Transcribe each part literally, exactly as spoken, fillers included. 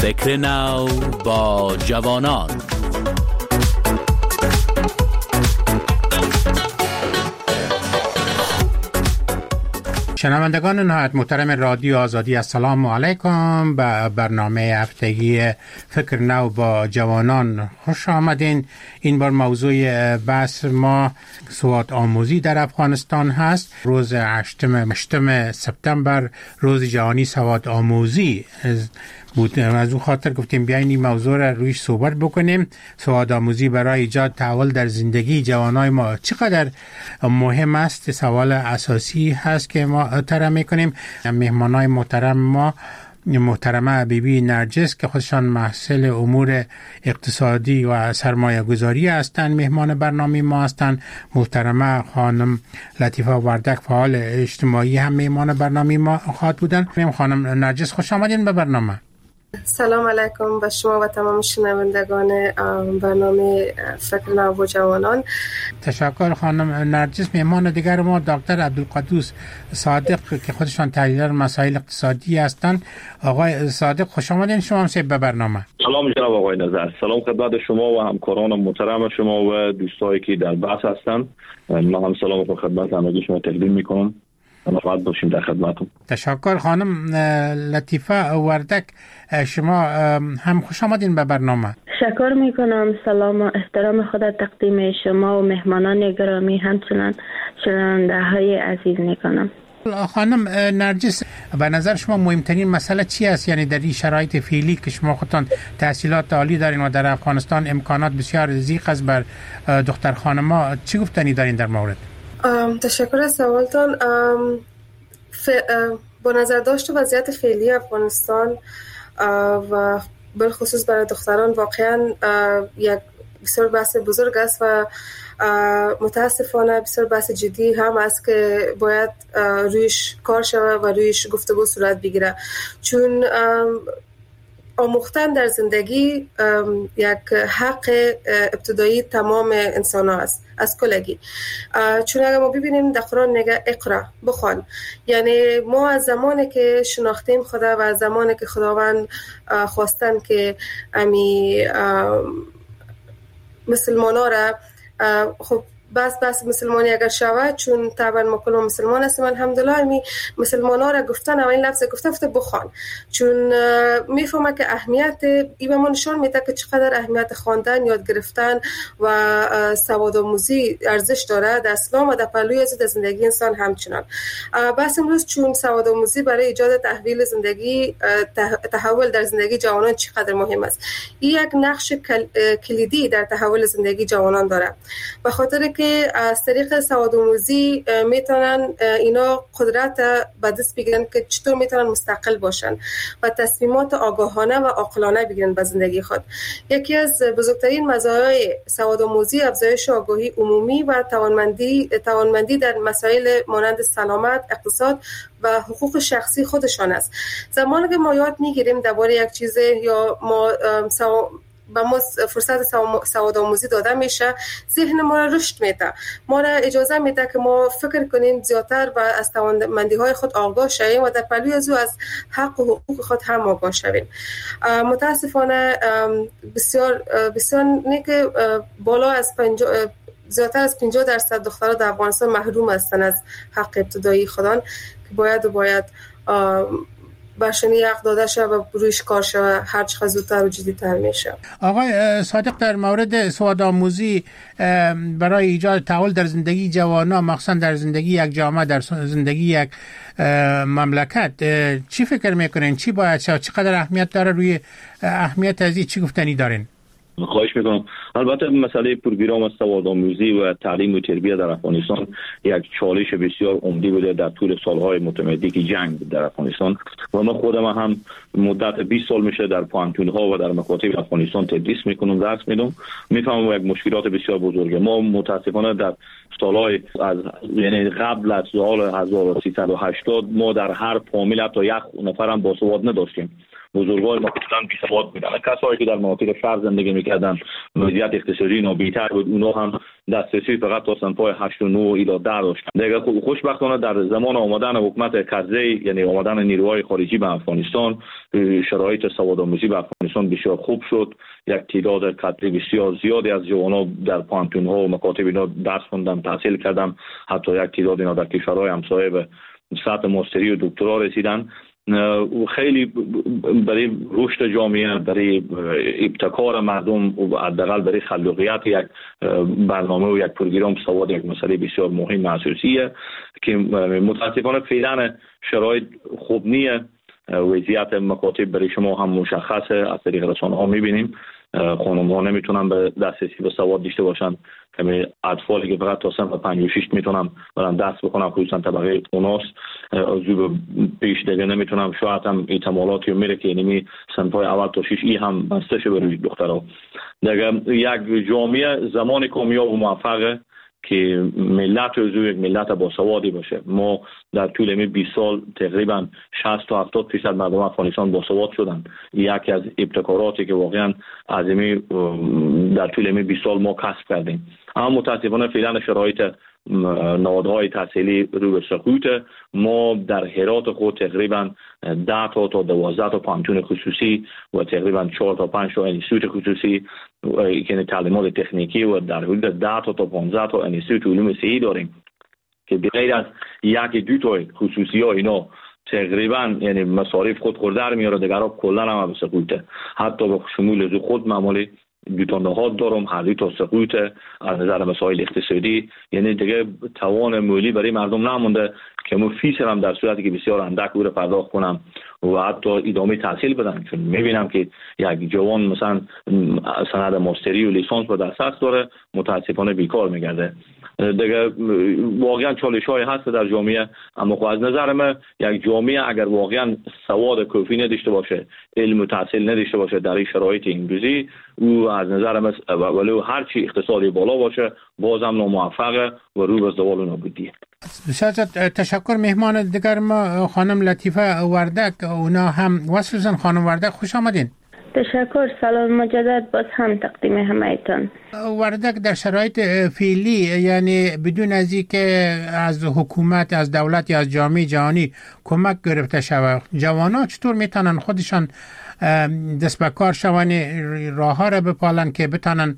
فکر نو با جوانان. شنوندگان نهایت محترم رادیو آزادی، السلام علیکم. به برنامه هفتگی فکر نو با جوانان خوش آمدین. این بار موضوع بحث ما سواد آموزی در افغانستان هست. روز هشتم سپتامبر روز جهانی سواد آموزی بود. از اون خاطر گفتیم بیاین این موضوع را رویش صحبت بکنیم. سواد آموزی برای ایجاد تحول در زندگی جوانای ما چقدر مهم است، سوال اساسی هست که ما طرح میکنیم. مهمانای محترم ما محترمه بیبی نرجس که خودشان محصل امور اقتصادی و سرمایه گذاری هستند، مهمان برنامه ما هستند. محترمه خانم لطیفه وردک فعال اجتماعی هم مهمان برنامه ما خواهد بودن. خانم نرجس خوش آمدین به برنامه. سلام علیکم به شما و تمام شنوندگان برنامه فکر نو با جوانان. تشکر خانم نرجس. مهمان دیگر ما دکتر عبدالقدوس صادق که خودشان تحلیلگر مسائل اقتصادی هستند. آقای صادق خوش آمدین شما هم به برنامه. سلام جناب آقای نظر، سلام خدمت شما و همکاران محترم شما و دوستایی که در بحث هستند. من هم سلام و خدمت همگی شما تقدیم میکنم. راحت باشیم در خدمتتون. تشکر خانم لطیفه وردک، شما هم خوش آمدین به برنامه. تشکر میکنم. سلام و احترام خود تقدیم شما و مهمانان گرامی همچنان شنونده های عزیز میکنم. خانم نرجس، به نظر شما مهمترین مسئله چی است؟ یعنی در این شرایط فعلی که شما خودتان تحصیلات عالی دارین و در افغانستان امکانات بسیار ضیق است بر دختر خانم‌ها، چی گفتنی دارین در مورد؟ تشکر از سوالتان. ف... با نظر داشت وضعیت فعلی افغانستان و بالخصوص برای دختران واقعا یک بسیار بحث بزرگ است و متاسفانه بسیار بحث جدی هم است که باید رویش کار شود و رویش گفتگو صورت بگیره، چون آموختن در زندگی یک حق ابتدایی تمام انسان ها است از کلگی. چون اگر ما ببینیم در قرآن میگه اقرا، بخوان. یعنی ما از زمانی که شناختیم خدا و از زمانی که خداوند خواستن که امی مسلمان ها را خب بس بس مسلمانی اگر شود، چون طبعا ما کلم مسلمان هستیم الحمدلله، می مسلمان ها را گفتن اولین لفظ گفته گفته بخوان، چون میفهمه که اهمیت این به ما نشان میده که چقدر اهمیت خواندن، یاد گرفتن و سواد آموزی ارزش داره در اسلام و در پهلوی از زندگی انسان همچنان. بس امروز چون سواد آموزی برای ایجاد تحول زندگی تحول در زندگی جوانان چقدر مهم است، این یک نقش کلیدی در تحول زندگی جوانان داره، به خاطر که از طریق سواد آموزی میتونن اینا قدرت به دست بگیرن که چطور میتونن مستقل باشن و تصمیمات آگاهانه و عاقلانه بگیرن به زندگی خود. یکی از بزرگترین مزایای سواد آموزی افزایش آگاهی عمومی و توانمندی توانمندی در مسائل مانند سلامت، اقتصاد و حقوق شخصی خودشان است. زمانی که ما یاد میگیریم درباره یک چیز یا ما سو... با ما فرصت سواد آموزی داده میشه، ذهن ما را رشد میده، ما را اجازه میده که ما فکر کنیم زیادتر و از توانمندی های خود آگاه شویم و در پهلوی از او از حق و حقوق خود هم آگاه شویم. متاسفانه بسیار بسیار نه که بالا از پنجاه زیادتر از پنجاه درصد دخترها در افغانستان محروم هستند از حق ابتدایی خودان که باید و باید برشنی حق داده شد و رویش کار شد، هر چقدر زودتر و جدی‌تر میشه. آقای صادق، در مورد سواد آموزی برای ایجاد تحول در زندگی جوانان، مخصوصا در زندگی یک جامعه، در زندگی یک مملکت، چی فکر میکنین؟ چی باید شد؟ چقدر اهمیت داره؟ روی اهمیت از این چی گفتنی دارین؟ خواهش میکنم. البته مسئله پروگرام سواد آموزی و تعلیم و تربیت در افغانستان یک چالش بسیار عمده بوده در طول سالهای متمدی که جنگ در افغانستان و من خودم هم مدت بیست سال میشه در پانتون‌ها و در مکاتب افغانستان تدریس میکنم، درس میدم. میفهمم یک مشکلات بسیار بزرگه. ما متاسفانه در سالهای از یعنی قبل از سال هزار و سیصد و هشتاد ما در هر فامیل حتی یک نفر هم باسواد نداشتیم. بزرگای ما کلا بی‌سواد بودن. کسایی که در مناطق شهر زندگی میکردن وضعیت اقتصادی نابی‌تر بود، اونا هم دسترسی فقط تا صنف‌های هشت و نه الی ده داشتن. دیگه خوشبختانه در زمان آمدن حکومت کرزی، یعنی آمدن نیروهای خارجی به افغانستان، شرایط سوادآموزی به افغانستان بسیار خوب شد. یک تعداد قدری بسیار زیادی از جوانان در پانتون‌ها و مکاتب اینا درس خوندن، تحصیل کردن. حتی یک تعداد اینا در کشورهای همسایه به سطح ماستری و دکترا رسیدن. خیلی برای رشد جامعه، برای ابتکار مردم و حداقل برای خلاقیت یک برنامه و یک پروگرام سواد یک مسئله بسیار مهم و اساسیه که متاسفانه فعلا شرایط خوب نیه. وضعیت مکاتب برای شما هم مشخصه، از طریق رسانه ها میبینیم خانم ها نمیتونن به دسترسی به سواد داشته باشن. همه اطفالی که فقط تا صنف پنج و شش میتونن برن درس بخونن، خصوصا طبقه اوناس زوب پیش دیگه نمیتونن. شاید هم احتمالاتی میره که اینمی صنف‌های اول تا شش ای هم بسته شه برای دخترها. دیگه یک جامعه زمان کامیاب و موفقه که ملت از یک ملت باسوادی باشه. ما در طول می بیست سال تقریبا شصت تا هفتاد درصد مردم افغانستان باسواد شدن. یکی از ابتکاراتی که واقعا عظیمی در طول می بیست سال ما کسب کردیم. اما متاسفانه فعلا شرایط نهادهای تحصیلی رو به سقوط. ما در هرات خود تقریبا ده تا تا دوازده تا پانتون خصوصی و تقریبا چهار تا پنج تا انستیتوت خصوصی که تعلیمات تکنیکی و در حدود ده تا تا پانزده تا انستیتوت علوم صحی داریم که بغیر از یک دو تا خصوصی ها اینا تقریبا یعنی مصارف خود خورده میاره، دیگر ها کلا هم به سقوطه. حتی به شمول از خود معمولی دو تا نهاد دارم، هر دو تا سقوط از نظر مسائل اقتصادی، یعنی دیگه توان مالی برای مردم نمونده که مو فیس هم در صورتی که بسیار اندک رو پرداخت کنم و حتی ادامه تحصیل بدم. چون میبینم که یک جوان مثلا سند ماستری و لیسانس به دست داره، متاسفانه بیکار میگرده. دیگه واقعا چالش های هست در جامعه، اما خب از نظر من یک جامعه اگر واقعا سواد کافی نداشته باشه، علم و تحصیل نداشته باشه در این شرایط امروزی، او از نظر من ولو هر چی اقتصادی بالا باشه بازم ناموفقه و رو به زوال و نابودیه. بسیار تشکر. مهمان دیگر ما خانم لطیفه وردک، اونا هم وصل خانم وردک، خوش آمدین. تشکر. سلام مجدد باز هم تقدیم همه‌تان. وردک در شرایط فعلی، یعنی بدون از اینکه از حکومت، از دولت یا از جامعه جهانی کمک گرفته شود، جوانان چطور میتونن خودشان دست به کار شوند، راه ها را بپالن که بتونن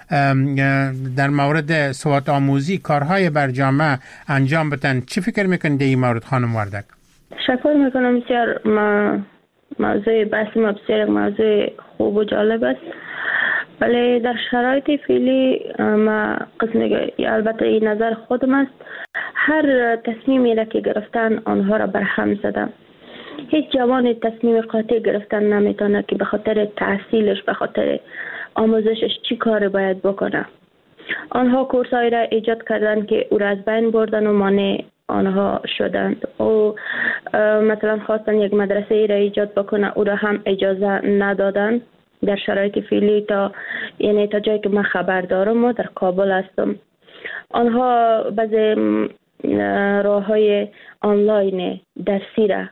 در مورد سواد آموزی کارهای بر جامعه انجام بدن؟ چی فکر میکنید در این مورد خانم وردک؟ تشکر میکنم. بسیار ما موضوع بحث ما بسیار موضوع خوب و جالب است. ولی در شرایط فعلی ما قسم البته این نظر خودم است، هر تصمیمی را که گرفتن آنها را برهم زدم. هیچ جوان تصمیم قاطع گرفتن نمیتونه که به خاطر تحصیلش، به خاطر آموزشش چی کار باید بکنه. آنها کورسایی را ایجاد کردن که او را از بین بردن و مانع آنها شدند. او مثلا خواستن یک مدرسه ای را ایجاد بکنه، او را هم اجازه ندادن در شرایط فعلی. تا یعنی تا جایی که من خبر دارم و در کابل هستم، آنها بعضی راه های آنلاین درسی را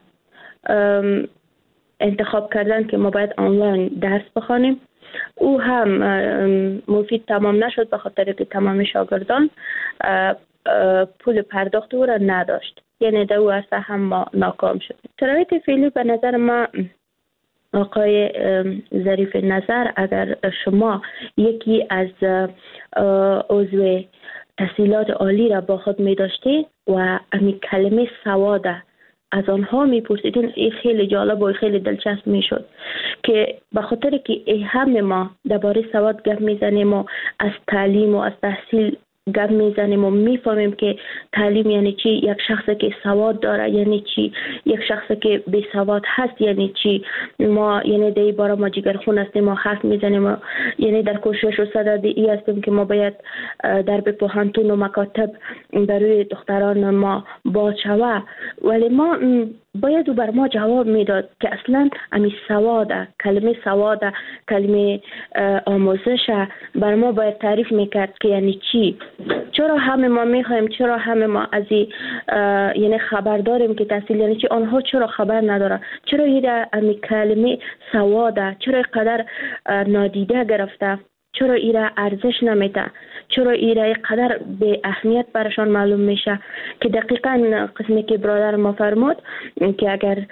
انتخاب کردن که ما باید آنلاین درس بخوانیم. او هم مفید تمام نشد به خاطر که تمام شاگردان پول پرداخت او را نداشت، یعنی در او اصلا هم ما ناکام شد. شرایط فعلی به نظر ما آقای ظریف نظر، اگر شما یکی از عضو تحصیلات عالی را با خود می داشتید و امی کلمه سواده از آنها می پرسیدین، این خیلی جالب و خیلی دلچسب می شد که به خاطر که همه ما درباره سواد گپ می زنیم و از تعلیم و از تحصیل گپ میزنیم و میفهمیم که تعلیم یعنی چی، یک شخصی که سواد داره یعنی چی، یک شخصی که بی سواد هست یعنی چی. ما یعنی در این باره ما جگرخون هستیم، ما حرف میزنیم و یعنی در کوشش و صدد ای هستیم که ما باید در به پوهنتون و مکاتب برای دختران ما باز شود، ولی ما باید او بر ما جواب میداد که اصلا امی سواده، کلمه سواده، کلمه آموزش بر ما باید تعریف میکرد که یعنی چی. چرا همه ما میخوایم، چرا همه ما از این یعنی خبر داریم که تحصیل یعنی چی، آنها چرا خبر نداره؟ چرا این امی کلمه سواده چرا قدر نادیده گرفته؟ چرا ایره ارزش نمیده؟ چرا ایره قدر به اهمیت برشان معلوم میشه؟ که دقیقاً قسمی که برادر ما فرمود که اگر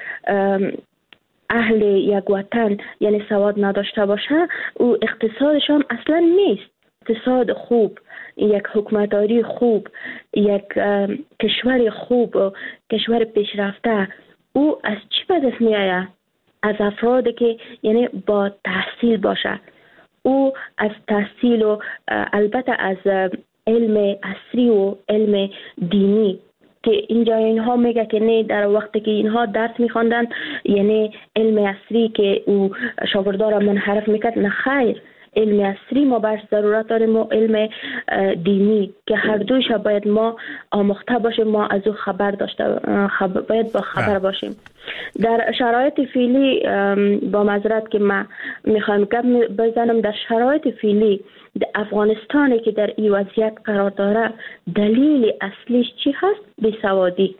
اهل یک وطن یعنی سواد نداشته باشه او اقتصادشان اصلا نیست. اقتصاد خوب، یک حکمتداری خوب، یک کشور خوب، کشور پیشرفته او از چی به دست میآید؟ از افرادی که یعنی با تحصیل باشه. او از تحصیل و البته از علم عصری و علم دینی که اینجا اینها میگه که نه در وقتی که اینها درس میخواندن یعنی علم عصری که او شاگردان را منحرف میکرد، نه خیر. علم عصری ما برش ضرورت داریم و علم دینی که هر دویش باید ما آموخته باشیم، ما از او خبر داشته خبر باید با خبر باشیم. در شرایط فعلی با معذرت که من میخوایم گپ بزنم، در شرایط فعلی در افغانستانی که در این وضعیت قرار داره دلیل اصلیش چی هست؟ بیسوادی.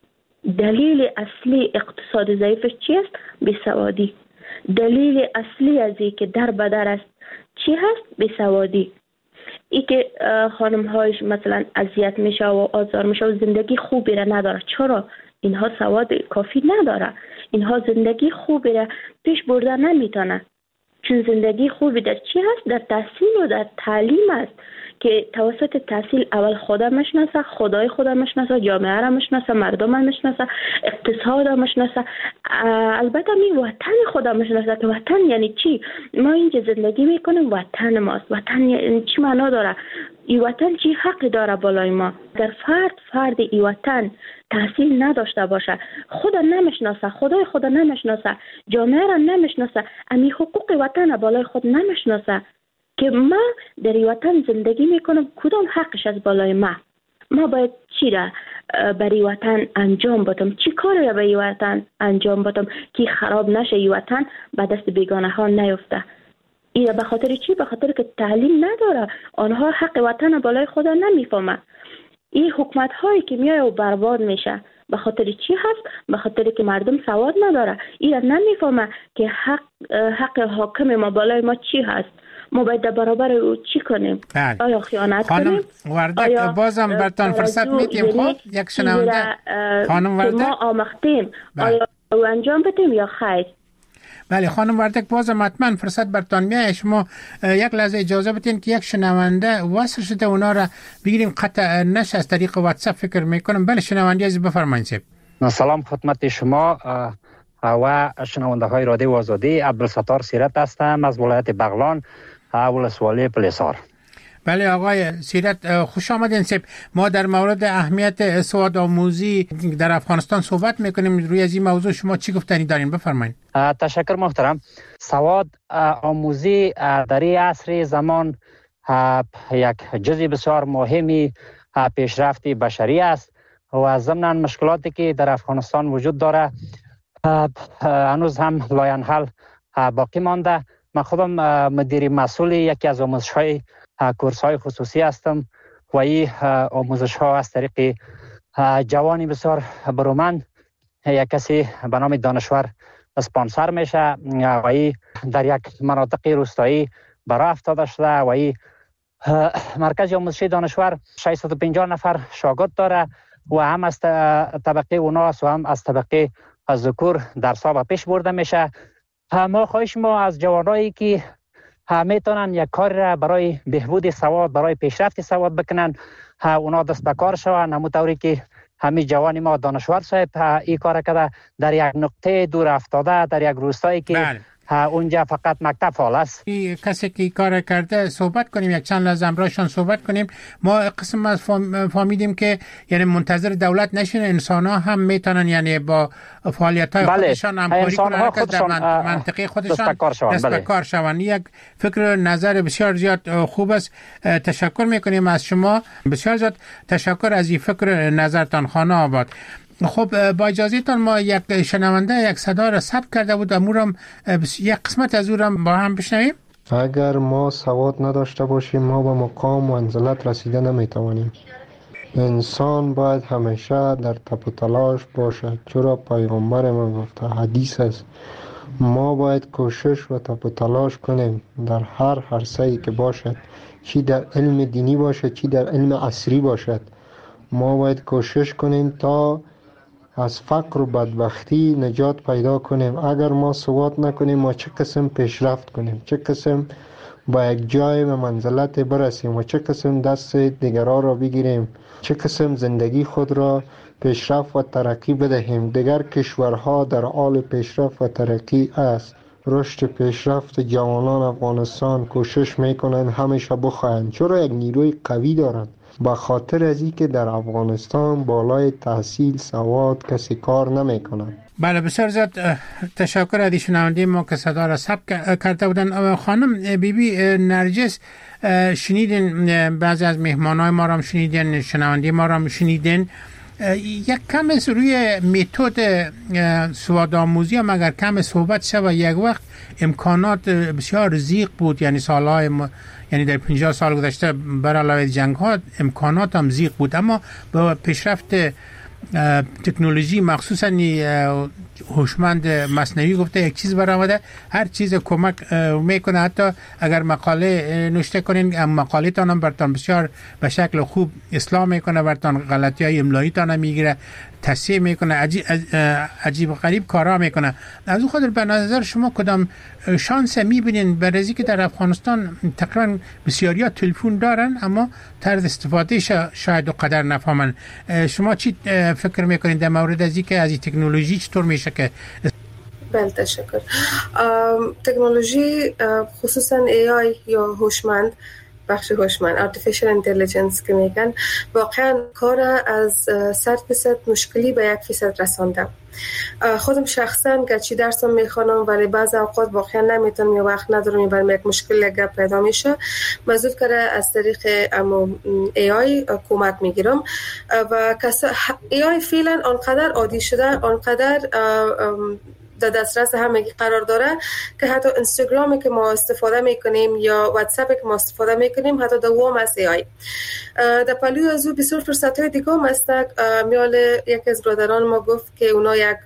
دلیل اصلی اقتصاد ضعیفش چی است؟ بیسوادی. دلیل اصلی از این که در بدر است چی هست؟ بیسوادی. ای که خانم هایش مثلا اذیت میشه و آزار میشه و زندگی خوبی را نداره. چرا؟ اینها سواد کافی نداره. اینها زندگی خوبی را پیش برده نمیتونه. چون زندگی خوبی در چی هست؟ در تحصیل و در تعلیم است که توسط تحصیل اول خدا مشناسه، خدای خدا مشناسه، جامعه را مشناسه، مردم را مشناسه، اقتصاد را مشناسه، البته می وطن خدا مشناسه که وطن یعنی چی؟ ما اینجا زندگی میکنیم، وطن ماست. وطن یعنی چی معنا داره؟ ای وطن چی حقی داره بالای ما؟ در فرد فرد ای وطن تحصیل نداشته باشه، خدا نمیشناسه، خدای خدا نمیشناسه، جامعه را نمیشناسه، امی حقوق وطن بالای خود نمیشناسه که ما در این وطن زندگی میکنم، کدام حقش از بالای ما؟ ما باید چی را برای وطن انجام بدم؟ چی کاری را برای وطن انجام بدم که خراب نشه این وطن به دست بیگانه ها نیفته؟ این به خاطر چی؟ به خاطر که تعلیم نداره، آنها حق وطن بالای خود نمیفهمه. این حکومت هایی که میای و برباد میشه به خاطر چی هست؟ به خاطر که مردم سواد نداره. این را نمیفهمه که حق حق حاکم ما بالای ما چی هست. ما باید در برابر او چی کنیم؟ بله. آیا خیانت خانم کنیم؟ وردک بازم برتان فرصت میدیم. خب یک شنونده خانم وردک ما آمختیم بله. آیا او انجام بدیم یا خیر؟ بله خانم وردک بازم حتما فرصت برتان میاد. شما یک لحظه اجازه بدین که یک شنونده وصل شده اونا را بگیریم، قطع نشه از طریق واتساپ فکر میکنم. بله شنونده از بفرمایید. سلام خدمت شما و شنونده های رادیو آزادی. عبدالستار سیرت هستم از ولایت بغلان، ولسوالی پلیسار. بله آقای سیرت خوش آمدین. سب ما در مورد اهمیت سواد آموزی در افغانستان صحبت میکنیم. روی از این موضوع شما چی گفتنی دارین؟ بفرمایید. تشکر محترم. سواد آموزی در این عصر زمان یک جزء بسیار مهمی پیشرفت بشری است و ضمناً مشکلاتی که در افغانستان وجود داره هنوز هم لاینحل باقی مانده. من خودم مدیر مسئول یکی از آموزش‌های کورس‌های خصوصی هستم و این آموزش‌ها از طریق جوانی بسیار برومند، یک کسی به نام دانشور اسپانسر میشه و این در یک مناطق روستایی برای افتاده شده و این مرکز آموزشی دانشور ششصد و پنجاه نفر شاگرد داره و هم از طبقه اوناس و هم از طبقه از ذکور درس‌ها به پیش برده میشه. ما خواهش ما از جوانایی که میتونن یک کار را برای بهبود سواد، برای پیشرفت سواد بکنن، اونا دست به کار شوند. همونطوری که همین جوانی ما دانشور صاحب این کار کرده در یک نقطه دور افتاده، در یک روستایی که بله. اونجا فقط مکتب فعال است. کسی که کار کرده صحبت کنیم، یک چند لحظه امرایشان صحبت کنیم. ما قسم از فهمیدیم که یعنی منتظر دولت نشین، انسان ها هم میتونن یعنی با فعالیت های بله. خودشان همکاری کنن که در منطقه خودشان دست به کار شوند. یک فکر نظر بسیار زیاد خوب است. تشکر میکنیم از شما، بسیار زیاد تشکر از این فکر نظرتان خانه آباد. خب با اجازهتان ما یک شنونده یک صدا را ثبت کرده بود، امورم یک قسمت از او را با هم بشنویم. اگر ما سواد نداشته باشیم ما به مقام و منزلت رسیده نمیتوانیم. انسان باید همیشه در تب و تلاش باشد، چرا پیغمبر ما گفته حدیث است ما باید کوشش و تاب و تلاش کنیم در هر عرصه‌ای که باشد، چی در علم دینی باشد چی در علم عصری باشد. ما باید کوشش کنیم تا از فقر و بدبختی نجات پیدا کنیم. اگر ما سواد نکنیم ما چه قسم پیشرفت کنیم، چه قسم با یک جای و منزلت برسیم و چه قسم دست دیگران را بگیریم، چه قسم زندگی خود را پیشرفت و ترقی بدهیم. دیگر کشورها در حال پیشرفت و ترقی است. رشد پیشرفت جوانان افغانستان کوشش میکنند همیشه بخواهند، چرا یک نیروی قوی دارند. به خاطر از این که در افغانستان بالای تحصیل سواد کسی کار نمیکنند. بله بسیار زیاد تشکر از شنونده ما که صدا را ثبت کرده بودن. خانم بی بی نرجس، شنیدین بعضی از مهمانای ما را شنیدین، شنونده ما را شنیدین. یک کم روی متد سواد آموزی هم اگر کم صحبت شد، یک وقت امکانات بسیار ضیق بود، یعنی سالهای م... یعنی در پنجاه سال گذشته بر علاوه جنگ ها امکانات هم ضیق بود، اما با پیشرفت تکنولوژی مخصوصا هوشمند مصنوعی گفته یک چیز برآمده، هر چیز کمک میکنه. حتی اگر مقاله نوشته کنین مقاله تان هم برتان بسیار به شکل خوب اصلاح میکنه، برتان غلطی های املایی تان هم میگیره، تصحیح میکنه، عجیب, عجیب و غریب کارا میکنه. از اون خاطر به نظر شما کدام شانس میبینین برای که در افغانستان تقریبا بسیاری ها تلفن دارن اما طرز استفاده شاید و قدر نفهمن؟ شما چی فکر میکنین در مورد از اینکه از این تکنولوژی چطور میشه که؟ بله تشکر. تکنولوژی خصوصا ای آی یا هوشمند، بخش هوشمند artificial intelligence که میگن، واقعا کار از صد فیصد مشکلی به یک فیصد رسانده. خودم شخصا گرچه درسم میخوانم ولی بعض اوقات واقعا نمیتونم یا وقت ندارم، برام یک مشکل گپ پیدا میشه، مزود کرده از طریق امو ای آی کمک میگیرم و کسا ای آی فعلا آنقدر عادی شده، آنقدر در دسترس همگی قرار داره که حتی اینستاگرامی که ما استفاده میکنیم یا واتساپی که ما استفاده میکنیم حتی دوام از ای آی. در پلوی از او بسیار فرصت‌های دیگه هم هست. میال یک از برادران ما گفت که اونا یک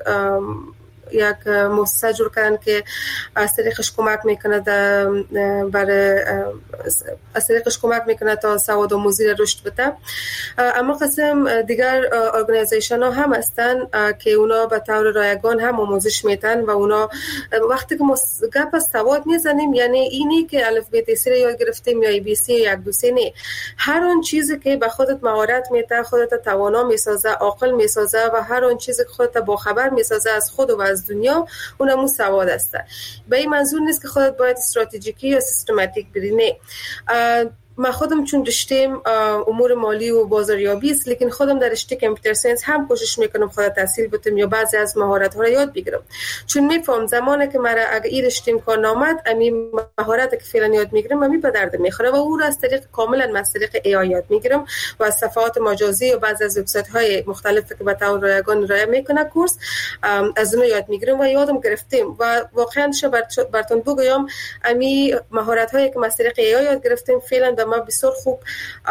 یک مؤسسه جور کردن که از طریقش کمک میکنه برای از طریقش کمک میکنه تا سواد آموزی را رشد بده. اما قسم دیگر ارگانیزیشن ها هم هستن که اونا به طور رایگان هم آموزش میدن و اونا وقتی که ما گپ از سواد میزنیم یعنی اینی که الف ب ت س را یاد گرفتیم یا ای بی سی یک دو سه نه، هر اون چیزی که به خودت مهارت میده، خودت توانا میسازه، عاقل میسازه و هر اون چیزی که خودت با خبر میسازه از خود و از دنیا، اونمو سواد است. به این منظور نیست که خودت باید استراتژیکی یا سیستماتیک بری، نه. من خودم چون رشته‌ام امور مالی و بازاریابی است، لیکن خودم در رشته کامپیوتر ساینس هم کوشش میکنم خودم تحصیل بتم یا بعضی از مهارت ها را یاد بگیرم، چون میفهم زمانی که مرا اگه این رشته امکان نامد امی مهارت که فعلا یاد میگیرم امی به درد میخوره و او را از طریق کاملا از طریق ای آی یاد میگیرم و از صفحات مجازی و بعضی از وبسایت های مختلف که به طور رایگان ارائه میکنه کورس از اون یاد میگیرم و یادم گرفتیم و واقعا شب براتون بگم امی مهارت هایی که از طریق ای آی یاد گرفتیم فعلا ما بسیار خوب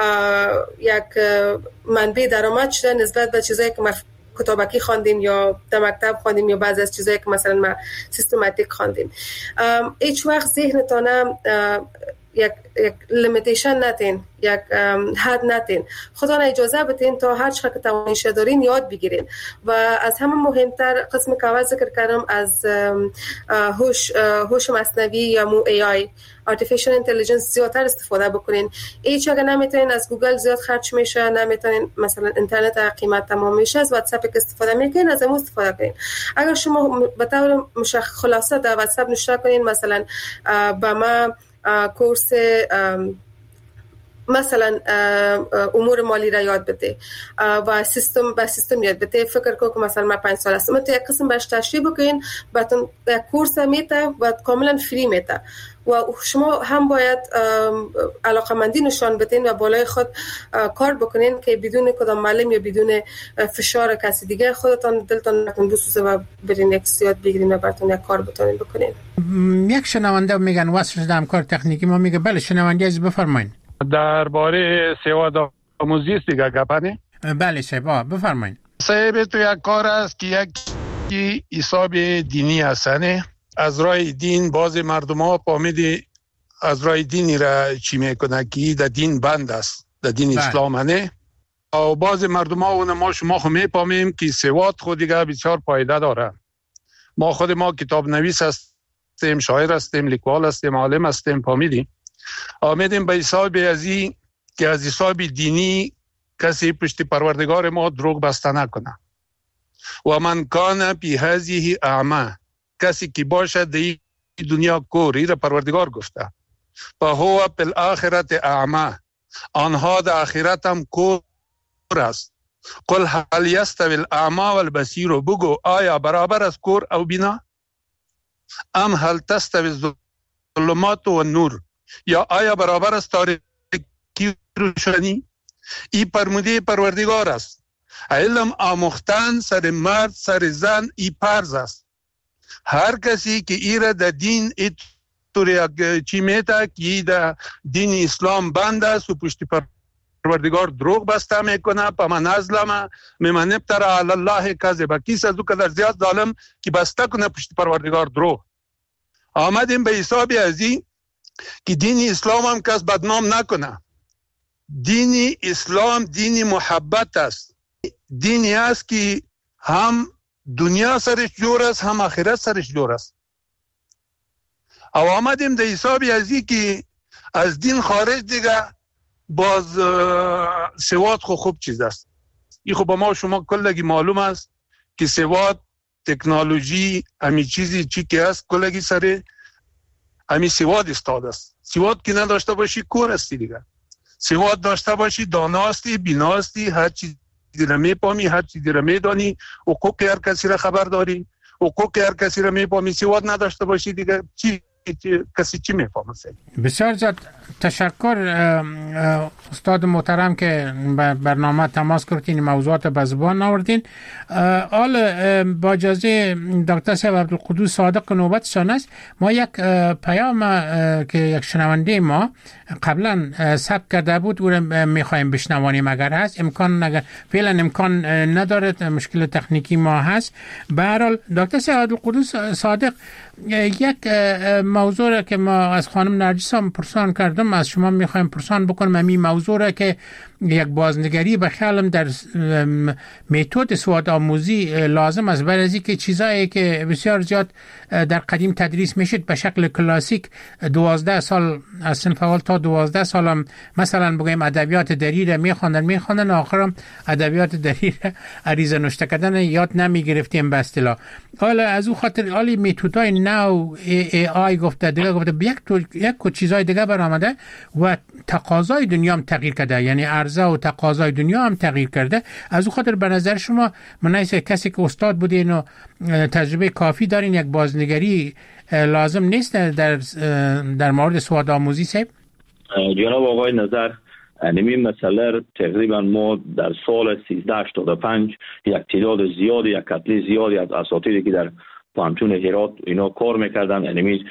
یک منبع درآمد شده نسبت به چیزایی که ما کتابکی خواندیم یا در مکتب خواندیم یا بعضی از چیزایی که مثلا ما سیستماتیک خواندیم. هیچ وقت ذهنتون یک یک لیمیتیشن نتین، یک حد نتین، خدا نه اجازه بدین تا هر چقدر که توانش دارین یاد بگیرین و از همه مهمتر قسم که اول ذکر کردم از هوش هوش مصنوعی یا مو ای آی artificial intelligence زیادتر استفاده بکنین. هیچ اگه نمیتونین از گوگل زیاد خرج میشه، نمیتونین مثلا اینترنت قیمت تمام میشه، از واتساپ که استفاده میکنین از اون استفاده کنین. اگر شما به طور مشخص خلاصه در واتساپ نشون کنین مثلا با ما کورس مثلا امور مالی را یاد بده و سیستم با سیستم یاد بده، فکر کو که مثلا ما پنج سال است ما تو یک قسم باش تشریح بکنین بعدون یک کورس میته و کاملا فری میته و شما هم باید علاقمندی نشان بدین و بالای خود کار بکنین که بدون کدام معلم یا بدون فشار کسی دیگه خودتان دلتان نکنه بسوزه و برین یک سیاد بگیرین و براتون یک کار بتونین بکنین. یک شنونده میگن واسه شده همکار تکنیکی ما میگه بله شنونده از بفرمایید. درباره سواد آموزی است دیگه گپانی؟ بله شبا بفرمایید. صاحب تو یک کار است که یک حساب دینی هستنه از راه دین باز مردم ها فهمیدی از راه دینی را چی میکنه که در دین بند است، در دین اسلام نه. و باز مردم ها اون ما شما خو میپامیم که سواد خود دیگه بسیار پایده داره. ما خود ما کتاب نویس هستیم، شاعر هستیم، لیکوال هستیم، عالم هستیم، فهمیدیم آمدیم به حساب ازی که از حساب دینی کسی پشت پروردگار ما دروغ بسته نکنه. و من کان پی هذه اعمى، کسی که باشد در دنیا کور، این پروردگار گفته، فهو فی الاخرة اعمى، آنها در آخرت هم کور است. قل هل یستوی الاعمى والبصیر، بگو آیا برابر است کور او بینا؟ ام هل تستوی الظلمات و نور، یا آیا برابر است تاریکی روشنی؟ ای فرموده پروردگار است. علم آموختن سر مرد سر زن ای پرز است. هر کسی که ای را در دین ای طوری چی میتا که ای در دین اسلام بند است و پشت پروردگار دروغ بسته میکنه، پا من ازلم ممن ابترى علی الله کذبا، کیس از او قدر زیاد ظالم که بسته کنه پشت پروردگار دروغ. آمدیم به حساب ازی که دین اسلام هم کس بدنام نکنه. دین اسلام دین محبت است، دینی است که هم دنیا سرش جور است هم آخرت سرش جور است. او آمدیم در حساب ازی که از دین خارج دیگه باز سواد خو خوب چیز است. این خو با ما شما کلگی معلوم است که سواد تکنولوژی همی چیزی چی که است کلگی سر همی سواد استاد است. سواد که نداشته باشی کور استی دیگه. سواد داشته باشی داناستی، بیناستی، هر چیزی را میپامی، هر چیزی را میدانی، حقوق هر کسی را خبر داری، حقوق هر کسی را میپامی. سواد نداشته باشی دیگه چی کسی چی میفهمه؟ بسیار زیاد تشکر استاد محترم که برنامه تماس کردین، موضوعات به زبان آوردین. حال با اجازه دکتر صاحب عبدالقدوس صادق نوبتشان است. ما یک پیام که یک شنونده ما قبلا ثبت کرده بود او را میخوایم بشنوانیم اگر هست. امکان اگر فعلا امکان نداره، مشکل تکنیکی ما هست. به هر حال دکتر صاحب عبدالقدوس صادق، یک موضوع را که ما از خانم نرجس هم پرسان کردم از شما میخوایم پرسان بکنم. همین موضوع را که یک بازنگری به خیالم در متد سواد آموزی لازم است، برای اینکه چیزایی که بسیار زیاد در قدیم تدریس میشد به شکل کلاسیک دوازده سال از صنف اول تا دوازده سال هم مثلا بگیم ادبیات دری را میخواندن میخواندن آخرام ادبیات دری را عریضه نوشته کردن یاد نمیگرفتیم به اصطلاح. حالا از او خاطر حالی متدای نو ای آی گفته دیگه گفته یک تو یک چیزای دیگه برآمده و تقاضای دنیا هم تغییر کرده، یعنی عرضه و تقاضای دنیا هم تغییر کرده. از او خاطر به نظر شما منایس کسی که استاد بودین و تجربه کافی دارین یک بازنگری لازم نیست در در مورد سواد آموزی صاحب؟ جناب آقای نظر، این مسئله تقریبا ما در سال سیزده هشتاد و پنج یک تعداد زیادی یک کتله زیادی از اساتیدی که در پانتون هرات اینا کار میکردن، یعنی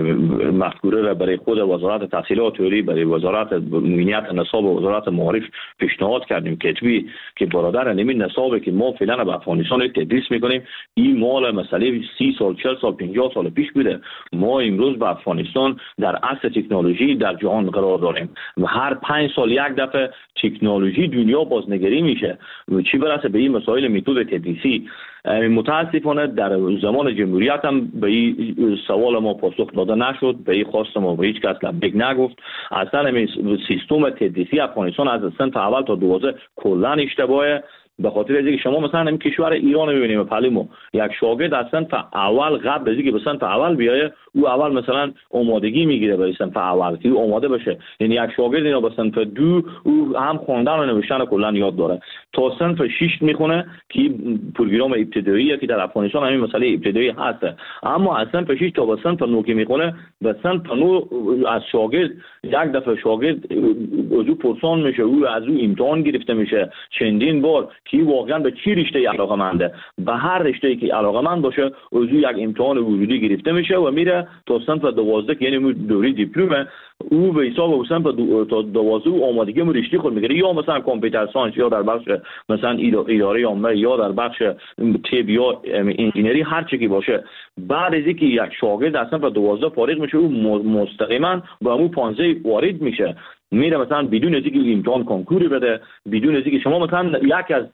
مفکوره را برای خود وزارت تحصیلات عالی، برای وزارت امنیت نصاب و وزارت معارف پیشنهاد کردیم کتبی که برادر این نصابی که ما فعلا به افغانستان تدریس میکنیم این مال مسئله سی سال چهل سال پنجاه سال پیش بوده. ما امروز به افغانستان در عصر تکنولوژی در جهان قرار داریم و هر پنج سال یک دفعه تکنولوژی دنیا بازنگری میشه. چی برسه به این مسائل متد تدریسی، متاسفانه در زمان جمهوریت هم به این سوال ما پاسخ داده نشد، به این خواست ما به هیچ کس لبیک نگفت. اصلا سیستم تدریسی افغانستان از صنف اول تا دوازده کلا اشتباهه. به خاطر از اینکه شما مثلا این کشور ایران می‌بینیم پلیمو یک شاگرد از صنف اول قبل از اینکه به صنف اول بیایه او اول مثلا آمادگی میگیره برای صنف اول که او آماده بشه. یعنی یک شاگرد اینا به صنف دو او هم خواندن و نوشتن کلا یاد داره تا صنف شش میخونه که پروگرام ابتدایی که در افغانستان همین مسئله ابتدایی هست. اما از صنف شش تا به صنف نه که میخونه به صنف نه از شاگرد یک دفعه شاگرد وجود پرسان میشه، او از او امتحان گرفته میشه چندین بار که واقعا به چی رشته علاقه‌منده. به هر رشته‌ای که علاقه‌مند باشه از یک امتحان ورودی گرفته میشه و میره تا صنف دوازده که یعنی دوره دیپلم او به حساب و صنف تا دوازده آمادگی رشته خود میگیره، یا مثلا کامپیوتر ساینس، یا در بخش مثلا اداره عامه، یا در بخش طب یا انجینری، هر چی که باشه. بعد از اینکه یک شاگرد از صنف دوازده فارغ میشه او مستقیما با اون پانزده وارد میشه، میره مثلا بدون از اینکه امتحان کنکوری بده، بدون از اینکه شما مثلا یک از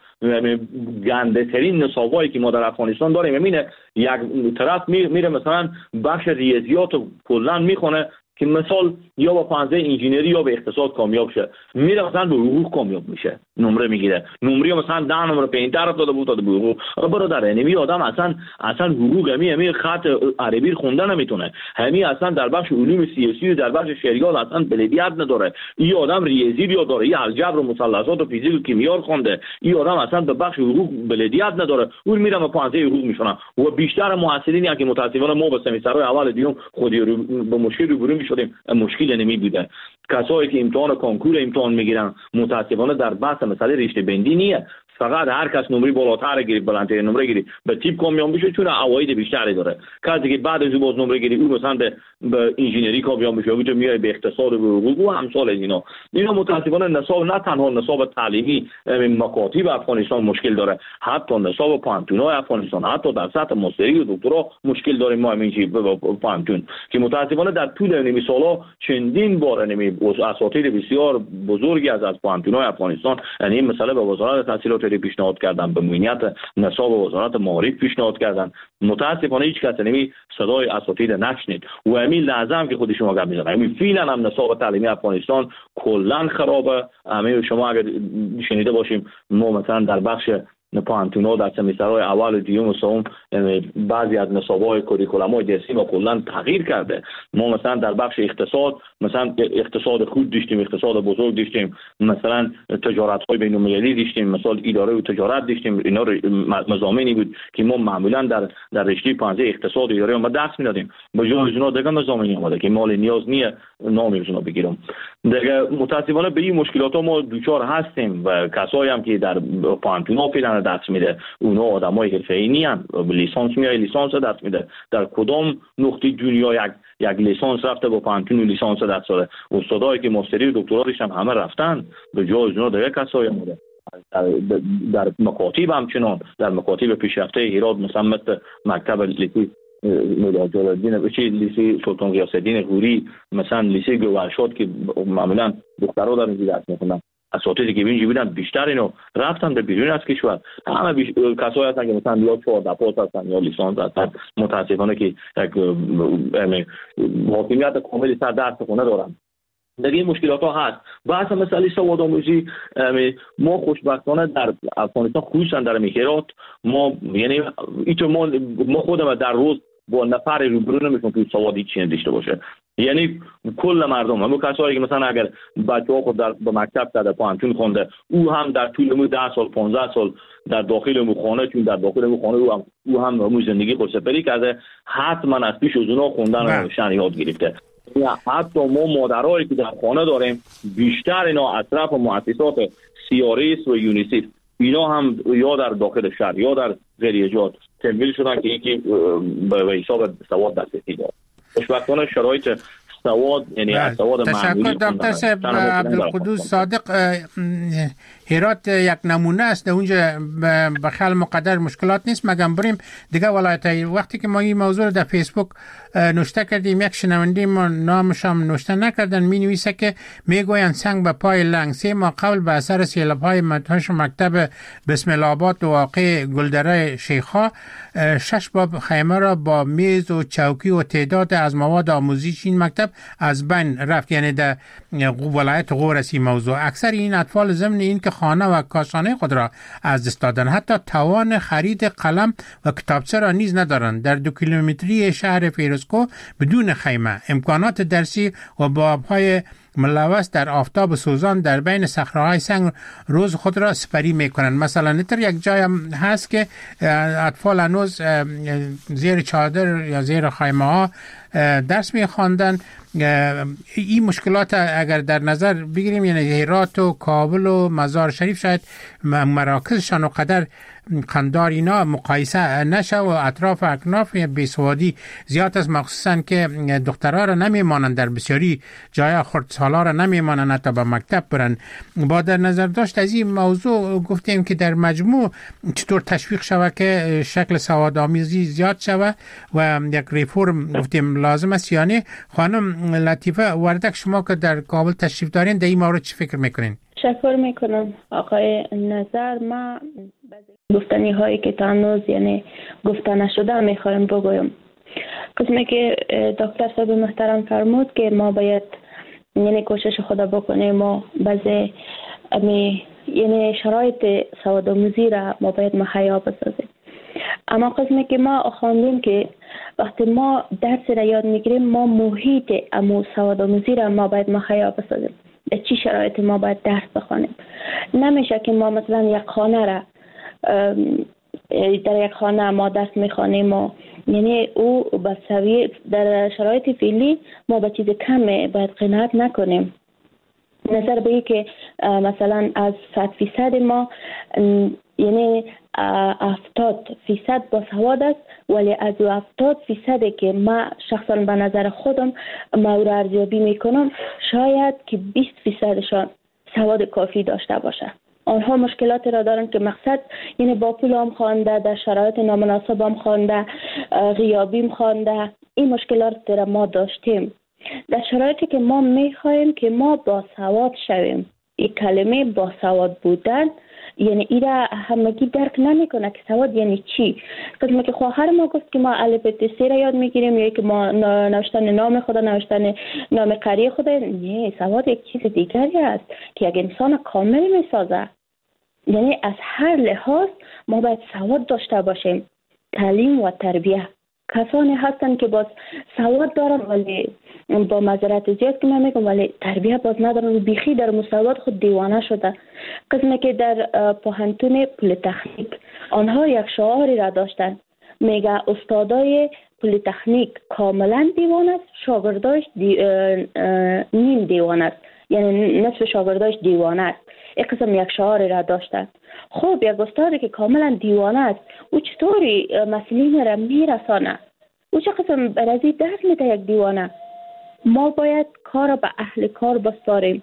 گنده ترین نصابایی که ما در افغانستان داریم همینه، یک طرف میره مثلا بخش ریاضیات رو کلا میخونه که مثال یا با پانزده انجینری یا به اقتصاد کامیاب شه، میره مثلا به حقوق کامیاب میشه، نمره میگیره، نمره مثلا ده نمره پنجتر داده بود داده به حقوق. برادر اینمی آدم اصلا اصلا حقوق همی همی خط عربی خوندن نمیتونه، همی اصلا در بخش علوم سیاسی و در بخش شریعت اصلا بلدیت نداره. این آدم ریاضی یا داره، این الجبر و مثلثات و فیزیک و کیمیا خونده، این آدم اصلا در بخش حقوق بلدیت نداره، اون میره به پانزده حقوق میشونه. و بیشتر محصلینی که متاسفانه ما به سمسترهای اول دیگه خودی رو به مشکل روبرو شدیم، مشکل نمی بوده. کسایی که امتحان کنکور امتحان میگیرن متاسفانه در بحث مسئله رشته بندی نیه، فقط هر کس نمره بالاتر گیری بلندتر نمره گیری به تیپ کامیاب میشه چون عواید بیشتری داره. کسی که بعد از اون باز نمره گیری او مثلا به, به انجینری کامیاب میشه و میاد به اقتصاد و حقوق و همسال از اینا. اینا متاسفانه نصاب نه تنها نصاب تعلیمی مکاتب افغانستان مشکل داره، حتی نصاب پانتونای افغانستان، حتی در سطح ماستری و دکترا مشکل داریم ما همین چیز پانتون که متاسفانه در طول نمی سالا چندین بار نمی اساتید بسیار بزرگی از از پانتونای افغانستان یعنی این مسئله به وزارت تحصیلات پیشنهاد کردن، به معینیت نصاب وزارت معارف پیشنهاد کردن. متاسفانه هیچ کس نمی صدای اساتید نشنید و همین لازم که خود شما گپ میزنید. همین فعلا هم نصاب تعلیمی افغانستان کلا خرابه. همین شما اگر شنیده باشیم ما مثلا در بخش پانتونا در سمسترهای اول و دوم و سوم بعضی از نصاب‌های کوریکولم‌های درسی ما کلا تغییر کرده. ما مثلا در بخش اقتصاد مثلا اقتصاد خود داشتیم، اقتصاد بزرگ داشتیم، مثلا تجارت‌های بین‌المللی داشتیم، مثلا اداره و تجارت داشتیم. اینا مضامینی بود که ما معمولا در در رشته پانزده اقتصاد و اداره ما درس می‌دادیم. به جای از اونها دیگه مضامینی اومده که مال نیاز نیه نامی از اونها بگیرم. دیگه متأسفانه به این مشکلات ما دوچار هستیم و کسایی هم که در پانتونا فعلا درس میده اونا آدمای حرفه‌ای نیان، لیسانس میای لیسانس درس میده. در کدام نقطه دنیا یک یک لیسانس رفته با پانتون لیسانس درس داده؟ استادایی که ماستری و دکترا داشتن همه رفتن، به جای اونا دیگه کسایی اومده. در, در مکاتب همچنان در مکاتب پیشرفته هرات مثلا مثل مکتب لیسی مولا جلال‌الدین بچی، لیسی سلطان غیاث الدین غوری، مثلا لیسی گوهرشاد که معمولا دخترها در اینجا درس میخونن، اساتیدی که اینجا بودن بیشتر اینو رفتن به بیرون از کشور. همه بیش... کسایی هستن که مثلا یا چهارده پاس هستن یا لیسانس هستن، متاسفانه که یک حاکمیت کاملی سر درس خونه دارن. دیگه این مشکلات ها هست. بحث مسئله سواد آموزی ما خوشبختانه در افغانستان خصوصا در هرات ما یعنی اینطور ما ما خودمون در روز با نفر روبرو نمیشون که سوادی چی داشته باشه. یعنی کل مردم همون کسایی که مثلا اگر بچه‌ها خود در به مکتب در پانتون خونده او هم در طول مو ده سال پانزده سال در داخل مو خانه چون در داخل مو خانه او هم او هم همون زندگی خود سپری کرده، حتما از پیش از اونها خوندن و شن یاد گرفته. یا حتی ما مادرایی که در خانه داریم بیشتر اینا اطراف مؤسسات سی آر اس و یونیسف اینا هم یا در داخل شهر یا در غیریجات تمویل شدن که یکی به حساب سواد دسترسی داره. خوشبختانه شرایط سواد یعنی سواد معمولی. تشکر دکتر صاحب عبدالقدوس صادق. هرات یک نمونه است، اونجا به خیال مقدر مشکلات نیست مگم بریم دیگه ولایت‌های. وقتی که ما این موضوع رو در فیسبوک نوشته کردیم یک شنونده ما نامش هم نوشته نکردن، می نویسه که میگویند سنگ به پای لنگ سه ماه قبل به اثر سیلاب‌های مدهوش مکتب بسم الله آباد و واقع گلدره شیخا شش باب خیمه را با میز و چوکی و تعداد از مواد آموزشی این مکتب از بین رفت. یعنی در ولایت غور است این موضوع. اکثر این اطفال ضمن این که خانه و کاشانه خود را از دست دادن، حتی توان خرید قلم و کتابچه را نیز ندارند. در دو کیلومتری شهر فیروزکوه بدون خیمه امکانات درسی و بابهای ملوث در آفتاب سوزان در بین صخره‌های سنگ روز خود را سپری میکنند. مثلا نتر یک جای هم هست که اطفال هنوز زیر چادر یا زیر خیمه ها درس میخواندن این مشکلات اگر در نظر بگیریم، یعنی هرات و کابل و مزار شریف شاید مراکزشان و قدر قندار اینا مقایسه نشه و اطراف اکناف بیسوادی زیاد است، مخصوصا که دخترها را نمیمانند در بسیاری جای خردسالا را نمیمانند حتی به مکتب برن. با در نظر داشت از این موضوع گفتیم که در مجموع چطور تشویق شود که شکل سوادآموزی زیاد شود و یک ریفورم گفتیم لازم است. یعنی خانم لطیفه وردک، شما که در کابل تشریف دارین در این مورد چی فکر میکنین؟ تشکر میکنم آقای نظر. ما گفتنی هایی که تانوز یعنی گفته نشده میخوایم بگویم. قسمی که دکتر صاحب محترم فرمود که ما باید یعنی کوشش خدا بکنیم و بعضی یعنی شرایط سوادآموزی را ما باید مهیا بسازیم. اما قسمی که ما خواندیم که وقتی ما درس را یاد میگیریم ما محیط امو سوادآموزی را ما باید مهیا بسازیم. در چی شرایط ما باید درس بخوانیم. نمیشه که ما مثلا یک خانه را در یک خانه ما درس میخوانیم و یعنی او به سویه در شرایط فعلی ما به چیز کم باید قناعت نکنیم. نظر بگی که مثلا از صد فیصد ما یعنی هفتاد فیصد با سواد است، ولی از هفتاد فیصد که ما شخصا به نظر خودم ما او را ارزیابی میکنم شاید که بیست فیصدشان سواد کافی داشته باشه. آنها مشکلات را دارن که مقصد یعنی با پول هم خوانده، در شرایط نامناسب هم خوانده، غیابی هم خوانده. این مشکلات را ما داشتیم. در شرایطی که ما میخوایم که ما با سواد شویم، این کلمه با سواد بودن یعنی این را همگی درک نمیکنه که سواد یعنی چی. قسمی که خواهر ما گفت که ما الف ب ت را یاد میگیریم یا که ما نوشتن نام خدا، نوشتن نام قری خدا. نه، سواد یک چیز دیگری است که یک انسان کامل میسازه. یعنی از هر لحاظ ما باید سواد داشته باشیم. تعلیم و تربیه. کسانی هستن که باز سواد دارن ولی با معذرت زیاد که من میگم ولی تربیه باز ندارن، بیخی در مساوات خود دیوانه شده. قسمی که در پوهنتون پلی‌تکنیک آنها یک شعاری را داشتن، میگه استادای پلی‌تکنیک کاملا دیوانه است، شاگرداش دی... نیم دیوانه است، یعنی نصف شاگرداش دیوانه است. این قسم یک شعاری را داشتن. خب یک استادی که کاملا دیوانه است او چطوری مسئولین را میرسانه؟ او چه قسم برازی درس میده یک دیوانه؟ ما باید کار به اهل کار بسپاریم.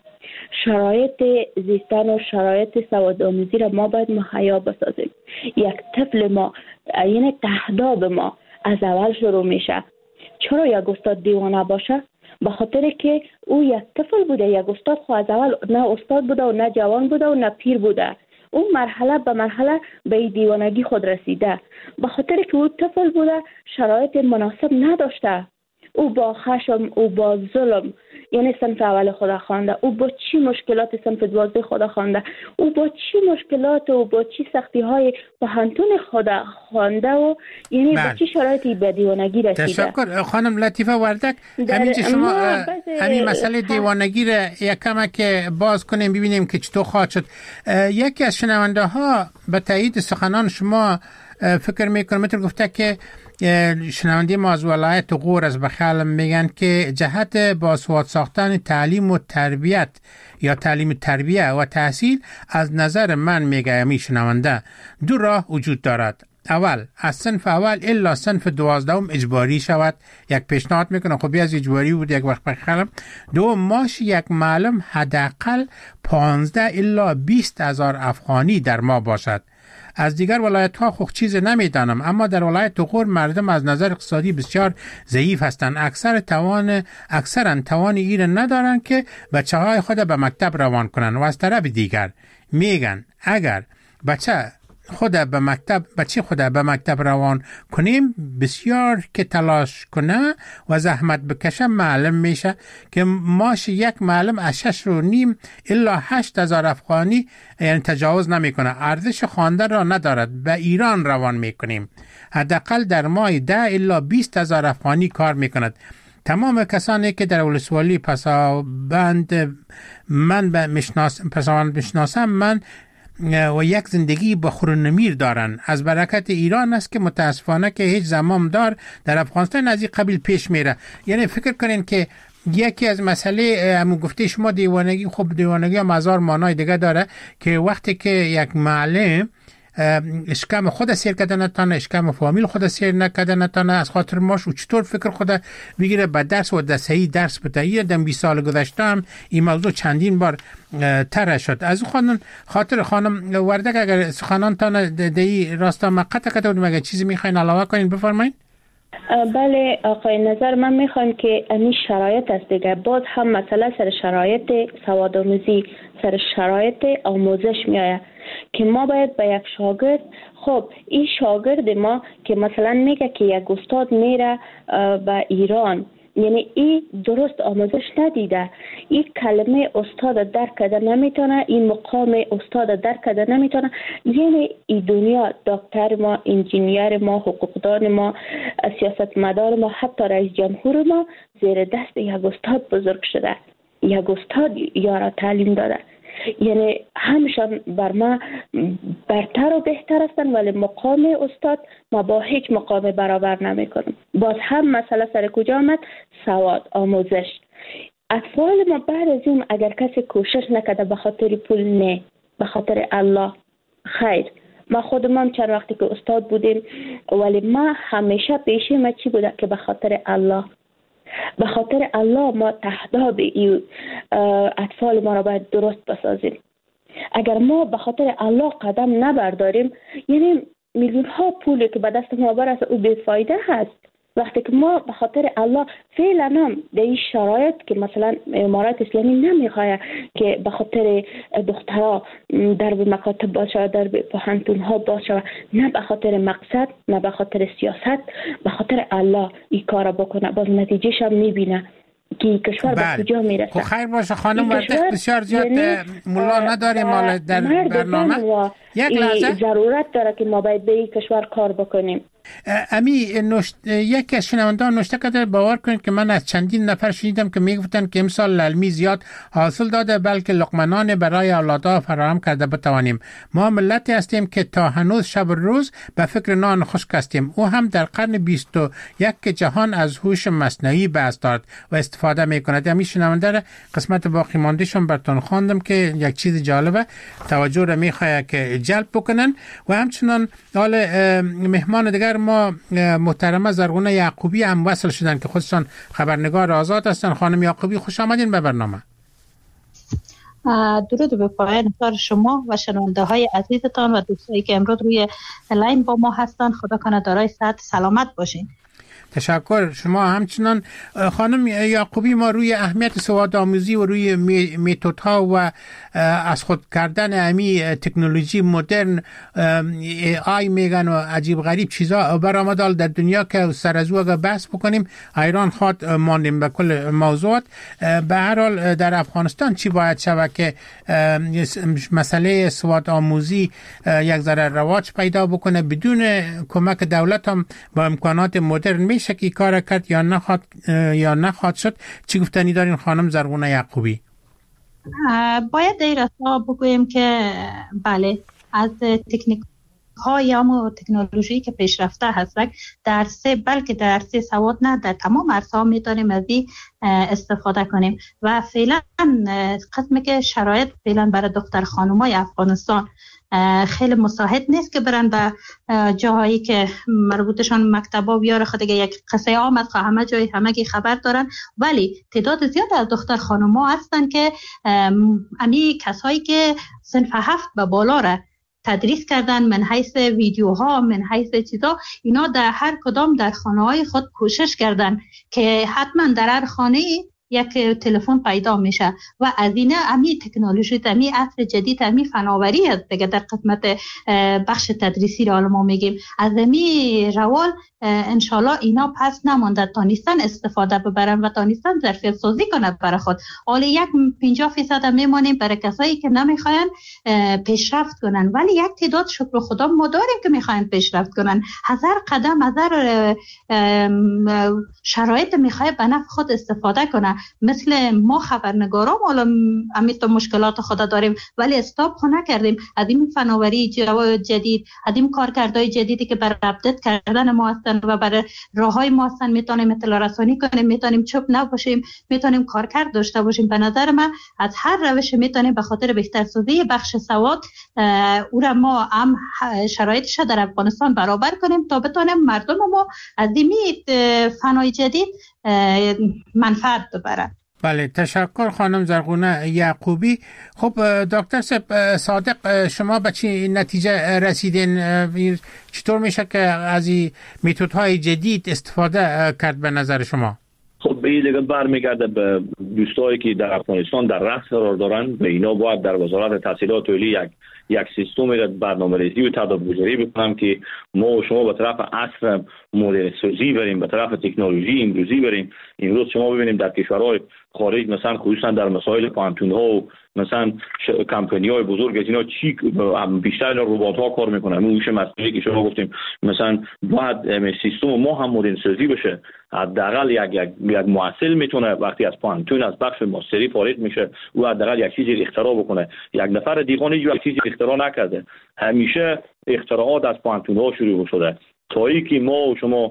شرایط زیستن و شرایط سوادآموزی را ما باید مهیا بسازیم. یک طفل ما یعنی تهداب ما از اول شروع میشه. چرا یک استاد دیوانه باشه؟ به خاطر که او یک طفل بوده. یک استاد خو از اول نه استاد بوده و نه جوان بوده و نه پیر بوده. اون مرحله به مرحله به دیوانگی خود رسیده. به خاطر که او طفل بوده شرایط مناسب نداشته. او با خشم، او با ظلم یعنی صنف اول خدا خوانده، او با چی مشکلات صنف دوازده خدا خوانده، او با چی مشکلات و با چی سختی های پوهنتون خدا خوانده و یعنی با چی شرایطی به دیوانگی رسیده. تشکر خانم لطیفه وردک. همینجا شما همین مسئله دیوانگی را یکم که باز کنیم ببینیم که چطور خواهد شد. یکی از شنونده ها به تایید سخنان شما فکر میکنم مثل گفته که شنونده ما از ولایت غور از بخل میگن که جهت باسواد ساختن تعلیم و تربیت یا تعلیم تربیه و تحصیل از نظر من میگه می شنونده دو راه وجود دارد. اول از صنف اول الا صنف دوازدهم اجباری شود. یک پیشنهاد میکنم خب از اجباری بود یک وقت بخلم. دو ماش یک معلم حداقل پانزده الا بیست هزار افغانی در ما باشد. از دیگر ولایت ها خوب چیز نمیدانم، اما در ولایت غور مردم از نظر اقتصادی بسیار ضعیف هستند. اکثر توان اکثرا توان این ندارند که بچه های خود به مکتب روان کنند. و از طرف دیگر میگن اگر بچه خود به مکتب بچه خود به مکتب روان کنیم بسیار که تلاش کنه و زحمت بکشه معلم میشه که ماش یک معلم از شش و نیم الا هشت هزار افغانی یعنی تجاوز نمیکنه. ارزش خوانده را ندارد. به ایران روان میکنیم. حداقل در ماه ده الا بیست هزار افغانی کار میکند. تمام کسانی که در ولسوالی پسابند من به مشناس پسابند بشناسم من و یک زندگی با خورنمیر دارن. از برکت ایران است که متاسفانه که هیچ زمامدار در افغانستان از این قبیل پیش میره. یعنی فکر کنین که یکی از مسئله همون گفته شما دیوانگی، خب دیوانگی هم هزار معنای دیگه داره که وقتی که یک معلم اشکم خود سیر کردن نتانه، اشکم فامیل خود سیر نکردن نتانه، از خاطر ماش و چطور فکر خود بگیره به درس و دستهی درس بتاییه. دم بیست سال گذشته هم این موضوع چندین بار تره شد. از خانم خاطر خانم وردک اگر سخنان تانه دی راستا مقطع کده بود، مگه چیزی میخواین علاوه کنین بفرمایین؟ بله آقای نظر، من میخوام که این شرایط است دیگه، باز هم مسئله سر شرایط سوادآموزی، سر شرایط آموزش میآید که ما باید به یک شاگرد، خب این شاگرد ما که مثلا میگه که یک استاد میره به ایران، یعنی این درست آموزش ندیده، این کلمه استاد درک کرده نمیتونه، این مقام استاد درک کرده نمیتونه. یعنی این دنیا دکتر ما، انجینیر ما، حقوقدان ما، سیاستمدار ما، حتی رئیس جمهور ما زیر دست یک استاد بزرگ شده، یک استاد یارا تعلیم داده. یعنی همشان بر ما برتر و بهتر هستن، ولی مقام استاد ما با هیچ مقام برابر نمی کنیم. باز هم مسئله سر کجا آمد؟ سواد، آموزش. اطفال ما بعد از این اگر کسی کوشش نکده به خاطر پول، نه، به خاطر الله، خیر. ما خودمان چند وقتی که استاد بودیم، ولی ما همیشه پیشی ما چی بوده که به خاطر الله، به خاطر الله ما تهداب این اطفال ما را باید درست بسازیم. اگر ما به خاطر الله قدم نبرداریم، یعنی میلیون ها پولی که به دست ما برسه او بیفایده هست. وقتی که ما به خاطر الله فعلا هم در این شرایط که مثلا امارات اسلامی نمیخواه که به خاطر دخترها در مکاتب باشه، در پوهنتون ها باشه، نه به خاطر مقصد، نه به خاطر سیاست، به خاطر الله این کار بکنه، باز نتیجهش هم میبینه که کشور به کجا میرسه. خب خیر باشه خانم وردک، بسیار زیاد ملا نداریم مال در برنامه. یک لحظه ضرورت داره که ما باید به این کشور کار بکنیم. امی نشت... یکی از شنوندگان نوشته کرده باور کنید که من از چندین نفر شنیدم که میگفتن که امسال علمی زیاد حاصل داده، بلکه لقمنان برای اولادها فراهم کرده بتوانیم. ما ملتی هستیم که تا هنوز شب و روز به فکر نان خشک هستیم. او هم در قرن بیست و یک که جهان از هوش مصنوعی بحث دارد و استفاده میکند. امی شنونده قسمت باقی ماندهشون براتون خواندم که یک چیز جالبه توجه را میخواد که جلب بکنن. و همچنان حال مهمان دیگر ما محترمه زرغونه یعقوبی هم وصل شدن که خودشان خبرنگار آزاد هستن. خانم یعقوبی خوش آمدین به برنامه. درود به پایان کار شما و شنونده های عزیزتان و دوستایی که امروز روی لاین با ما هستن. خدا کنه دارای صحت سلامت باشین. تشکر. شما همچنان خانم یعقوبی، ما روی اهمیت سواد آموزی و روی متدها و از خود کردن امی تکنولوژی مدرن، ای آی میگن و عجیب غریب چیزا برآمد در دنیا که سر از او اگر بحث بکنیم ایران خواد ماندیم به کل موضوعات. به هر حال در افغانستان چی باید شود که مسئله سواد آموزی یک ذره رواج پیدا بکنه بدون کمک دولت هم با امکانات مدرن میشه که کار کرد یا نخواد یا نخواد شد؟ چی گفتنی دارین خانم زرغونه یعقوبی؟ باید در راستا بگویم که بله، از تکنیک های اما تکنولوژی که پیشرفته هست در سه بلکه در سه سواد نه در تمام عرصه ها میتونیم از این استفاده کنیم و فعلا قسمی که شرایط فعلا برای دختر خانمای افغانستان خیلی مساعد نیست که برن به جاهایی که مربوطشان مکتبا بیاره. خود دیگه یک قصه آمد که همه جای همگی خبر دارن، ولی تعداد زیاد از دختر خانم‌ها هستن که امی کسایی که صنف هفت به بالا را تدریس کردن من حیث ویدیوها، من حیث چیزا، اینا در هر کدام در خانه‌های خود کوشش کردن که حتما در هر خانه یک تلفن پیدا میشه و از این امی تکنولوژی، امی عصر جدید، امی فناوری است دیگه در قسمت بخش تدریسی را ما میگیم. از امی روال انشالله اینا پس نمانده، تانیستن استفاده ببرن و تانیستن ظرفیت سازی کنند برای خود. حالا یک پنجاه فیصد میمونیم برای کسایی که نمیخواین پیشرفت کنن، ولی یک تعداد شکر خدا ما داریم که میخواین پیشرفت کنن. هزار قدم، هزار شرایط میخواد به نفع خود استفاده کنه مثل ما خبرنگاران حالا امیت مشکلات خود داریم ولی استاپ خو نکردیم. از این فناوری جدید، از این کارکردهای جدیدی که بر اپدیت کردن ما هستن و بر راههای ما هستن میتونیم اطلاع رسانی کنیم، میتونیم چوب نباشیم، میتونیم کارکرد داشته باشیم. به نظر من از هر روش میتونیم به خاطر بهترسازی بخش سواد او را ما هم شرایطش در افغانستان برابر کنیم تا بتونیم مردم ما از این فنای جدید منفعت ببرن. بله، تشکر خانم زرغونه یعقوبی. خب دکتر صادق، شما به چی نتیجه رسیدین؟ چطور میشه که از این متدهای جدید استفاده کرد به نظر شما؟ خب این دیگه برمیگرده به دوستایی که در افغانستان در رأس قرار دارن. به اینا باید در وزارت تحصیلات عالی یک یک سیستم برنامه‌ریزی و تدارک‌گذاری بکنم که ما و شما به طرف عصر مدرن سازی بریم، به طرف تکنولوژی امروزی بریم. امروز شما ببینیم در کشورهای خارج مثلا خصوصا در مسائل کوانتوم ها و مثلا کمپانی های بزرگ از اینا چی بیشتر ربات ها کار میکنن. اون میشه مسئله که شما گفتیم مثلا باید سیستم ما هم مدرن سازی بشه. حداقل یک یک یک محصل میتونه وقتی از کوانتوم از بخش ماستری فارغ میشه او حداقل یک چیزی اختراع بکنه. یک نفر دیگه یک چیزی اختراع نکرده. همیشه اختراعات از کوانتوم ها شروع شده. تا ای که ما و شما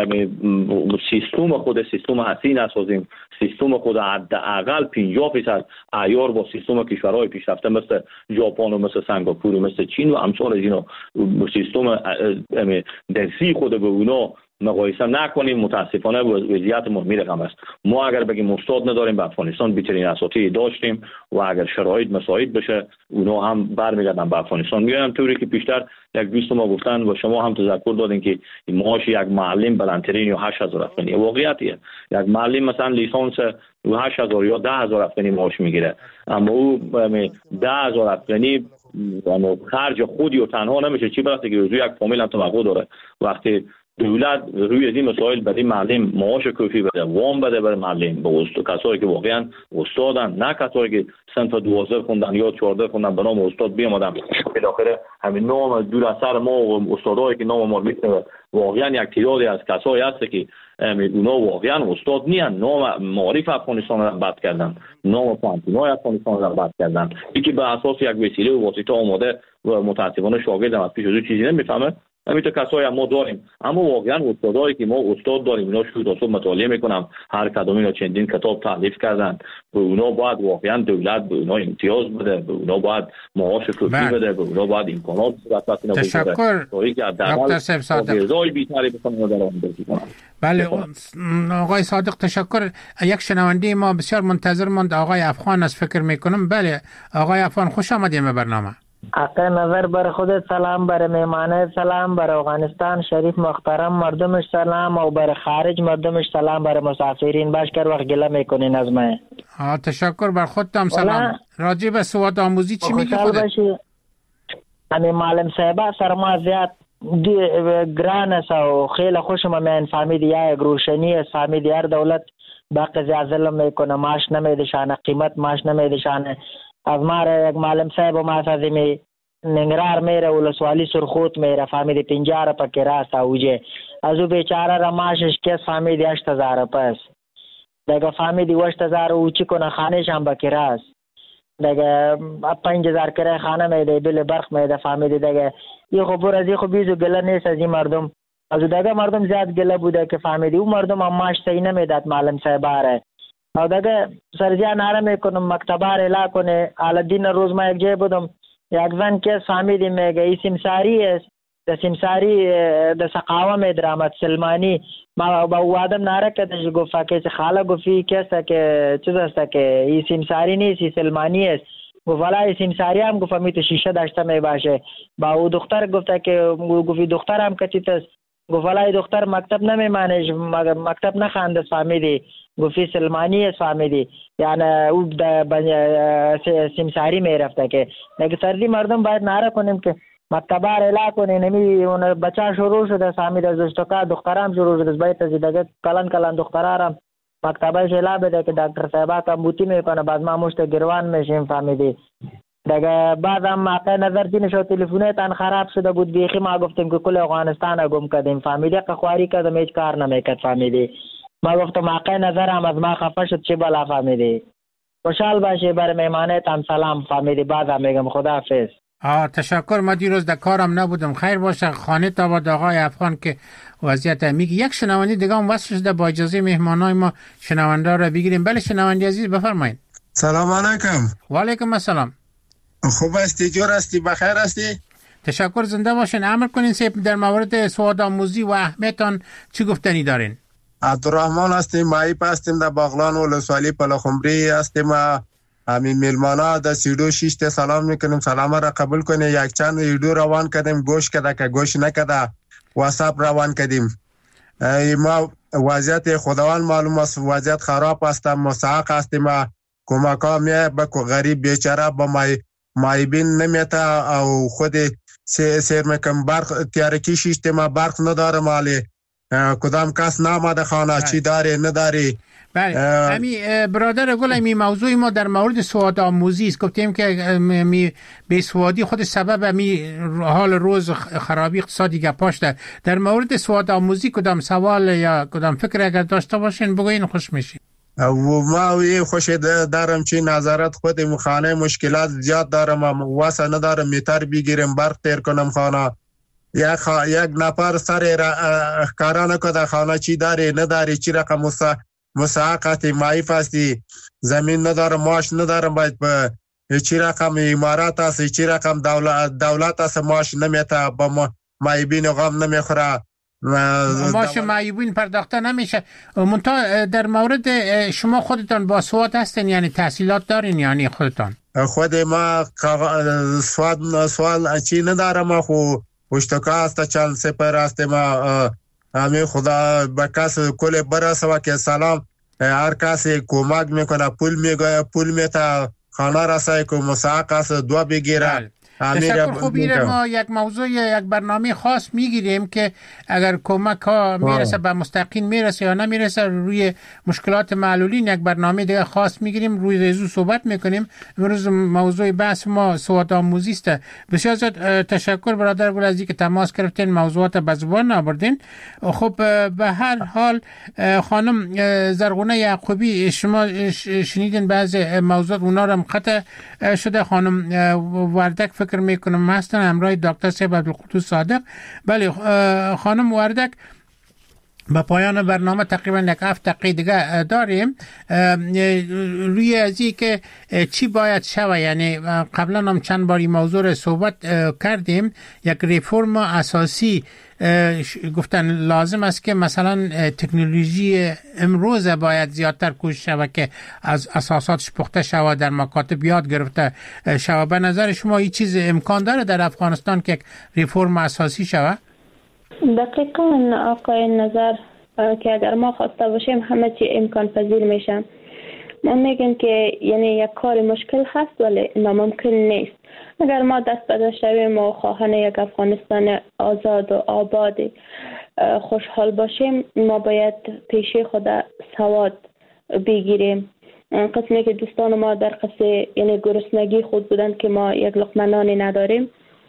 سیستم خود سیستم هستی نسازیم، سیستم خود حداقل پنجاه درصد عیار با سیستم کشورهای پیشرفته مثل ژاپن و مثل سنگاپور و مثل چین و امثال اینا سیستم درسی خود به اونا مقایسه نکنیم، متاسفانه وضعیت ما میرقم است. ما اگر بگیم استاد نداریم، به افغانستان بهترین اساتید داشتیم و اگر شرایط مساعد بشه اونا هم برمیگردن به افغانستان. میگم طوری که پیشتر یک دوست ما گفتن و شما هم تذکر دادین که معاش یک معلم بلندترین یا هشت هزار افغانی. واقعیتیه یک معلم مثلا لیسانس هشت هزار یا ده هزار افغانی معاش میگیره، اما او ده هزار افغانی اما خرج خودی و تنها نمیشه، چی برسه که روزی یک فامیل هم توقع داره. وقتی دولت روی از این مسائل برای معلم معاش کافی بده، وام بده برای معلم به استاد، کسایی که واقعا استادن، نه کسایی که صنف دوازده خوندن یا چهارده خوندن به نام استاد بیامدن بالاخره همین نام دور از سر ما و استادایی که نام ما میتونه واقعا یک تعدادی از کسایی هست که اونا واقعا استاد نیان، نام معارف افغانستان را بد کردن، نام پانتونای افغانستان را بد کردن. یکی به اساس یک وسیله و واسطه آماده و متاسفانه شاگرد از پیش از چیزی نمیفهمه. همین کسایی هم ما داریم، اما واقعا استادایی که ما استاد داریم اینا شروع تا صبح مطالعه میکنم، هر کدوم اینا چندین کتاب تالیف کردن. به اونا باید واقعا دولت به اونا امتیاز بده، به اونا باید معاش کافی بده، به اونا باید امکانات صورت بده. تشکر دکتر صادق. بیشتری بکنن در آن بکنن. بله آقای صادق تشکر. یک شنونده ما بسیار منتظر ماند، آقای افغان از فکر میکنم. بله آقای افغان، خوش آمدید به برنامه. آقای نظر بر خودت سلام، بر میمانه سلام، بر افغانستان شریف محترم مردمش سلام و بر خارج مردمش سلام، بر مسافرین باش کر وقت گله میکنین از من. تشکر، بر خودتم سلام. راجع به سواد آموزی چی میگی خودت؟ امی معلم صاحبه سرما زیاد گران است و خیلی خوشم من فهمیدی یک روشنی است، فهمیدی هر دولت باقی زیاد ظلم میکنه، ماش نمیدشانه، قیمت ماش نمیدشانه. از ما یک معلم صاحب ما سازمی ننگرار میره ولسوالی سرخوت میره، فهمیدی پنجاه را پکی راست اوجه از او بیچاره را ماشش کس فهمیدی هشت هزار پس دیگه فهمیدی هشت هزار اوچی کنه خانهش هم بکی راست دیگه پنج هزار کرای خانه میده بل برخ میده. فهمیدی دیگه یه خبر از یه خب بیزو گله نیست از این مردم، از دیگه مردم زیاد گله بوده که فهمیدی او مردم هم ماش صحیح نمیداد معلم صاحب آره او دیگه سرجان آره میکنم مکتبه را اعلا کنه. الدین روز ما یک جای بودم یک زن که فهمیدی میگه ای سمساری است، د سمساری د سقاوه می درآمد سلمانی ما با او آدم ناره کدش گفت که خاله گفتی کسا که چیز است که ای سمساری نیست ای سلمانی است. گفت والا ای سمساری هم گفت می تو شیشه داشته می باشه. با او دختر گفت که گفتی دختر هم کچیت است. گفت والا ای دختر مکتب نمی مانش مکتب نخوانده فهمیدی گفتی سلمانی است فهمیدی یعنی او سمساری می رفته که لیکن سردی مردم باید ناره کنیم که مکتبه را اعلا کنه. نمی اون بچه شروع شده فهمید از اشتکا دخترام شروع شده باید از دیگه کلان کلان دخترارم مکتبه شلا بده که دکتر صاحبا کمبوتی میکنه بعد ما مشت گروان میشیم فهمیدی دیگه. بعد هم آقای نظر دین شو تلفونه تان خراب شده بود بیخی ما گفتیم که کل افغانستان گم کردیم فهمیدی که خواری کردم هیچ کار نمیکرد فهمیدی ما گفتم حق نظرم از ما خفه شد چی بالا فهمیدی. خوشحال باشی، بر مهمانت هم سلام فهمیدی، بعدم میگم خداحافظ. آه تشکر. ما دیروز در کارم نبودم. خیر باشه. خانه تا با آقای افغان که وضعیت میگه. یک شنونده دیگه هم وصل شده، با اجازه مهمانای ما شنونده را بگیریم. بله شنونده عزیز بفرمایید. سلام علیکم. و علیکم السلام. خوب هستی؟ جور هستی؟ بخیر هستی؟ تشکر. زنده باشین. امر کنین سیب در مورد سواد آموزی و اهمیتان چی گفتنی دارین؟ عبدالرحمن هستیم، مایپ هستیم در باغلان ولسوالی پلخمری هستیم. همین میلمانا در سیدو شیشت سلام میکنیم، سلام را قبول کنیم. یک چند ویدیو روان کردیم، گوش کده که گوش نکده واتساپ روان کردیم. ما وضعیت خداوند معلوم است، وضعیت خراب است، مساق هستیم. کمک ها میه به غریب بیچاره با مای مایبین نمیتا او خود سیر میکن. برق تیارکی شیشت ما برق نداره مالی، کدام کس نامده خانه چی داری نداری. بله امی برادر گل، امی موضوع ما در مورد سواد آموزی است. گفتیم که می به سوادی خود سبب امی حال روز خرابی اقتصادی گپاش ده. در مورد سواد آموزی کدام سوال یا کدام فکر اگر داشته باشین بگوین خوش میشین. و ما وی خوش دارم چی نظارت خود مخانه مشکلات زیاد دارم، واسه ندارم میتر بگیرم برق تیر کنم خانه. یک خا... یک نفر سر را کارا نکده خانه چی داری نداری، چی رقم مسا... مساقاتی مایف هستی، زمین ندارم، ماش ندارم، باید به چی رقم امارات هستی، چی رقم دولت, دولت هست ماش نمیتا با ما... مایبین غم نمیخوره، ماش معیوبین پرداخته نمیشه. منتها در مورد شما خودتان با سواد هستین، یعنی تحصیلات دارین یعنی خودتان؟ خود ما سواد سوال چی ندارم، خو پشتکا هسته چند سپر هسته. ما همین خدا به کس کل برسوه که سلام هر کسی کمک میکنه، پول میگه پول میتا خانه رسای که مساق هست دو بگیره. تشکر. خوب میره. ما یک موضوع یک برنامه خاص میگیریم که اگر کمک ها میرسه به مستقیم میرسه یا نمیرسه، روی مشکلات معلولین یک برنامه دیگه خاص میگیریم، روی ریزو صحبت میکنیم. امروز موضوع بحث ما سواد آموزی است. بسیار زیاد تشکر برادر گل از اینکه تماس گرفتین، موضوعات به زبان آوردین. خب به هر حال خانم زرغونه یعقوبی، شما شنیدین بعض موضوعات اونا رو قطع شده. خانم وردک فکر میکنم هستن همراه دکتر صاحب عبدالقدوس صادق. بله خانم وردک، به پایان برنامه تقریبا یک هفت دقیقه دیگه داریم. روی ازی که چی باید شوه، یعنی قبلا هم چند باری موضوع رو صحبت کردیم، یک ریفورم اساسی گفتن لازم است که مثلا تکنولوژی امروز باید زیادتر کوشش شود که از اساساتش پخته شود، در مکاتب یاد گرفته شود. به نظر شما این چیز امکان داره در افغانستان که یک ریفورم اساسی شود؟ دقیقاً آقای نظر که اگر ما خواسته باشیم همه چی امکان پذیر میشن. ما میگن که یعنی یک کار مشکل هست ولی ناممکن نیست. اگر ما دست به دست شویم و خواهان یک افغانستان آزاد و آباد خوشحال باشیم، ما باید پیش خود سواد بگیریم. قسمی که دوستان ما در قصه یعنی گرسنگی خود بودند که ما یک لقمه نانی نداریم.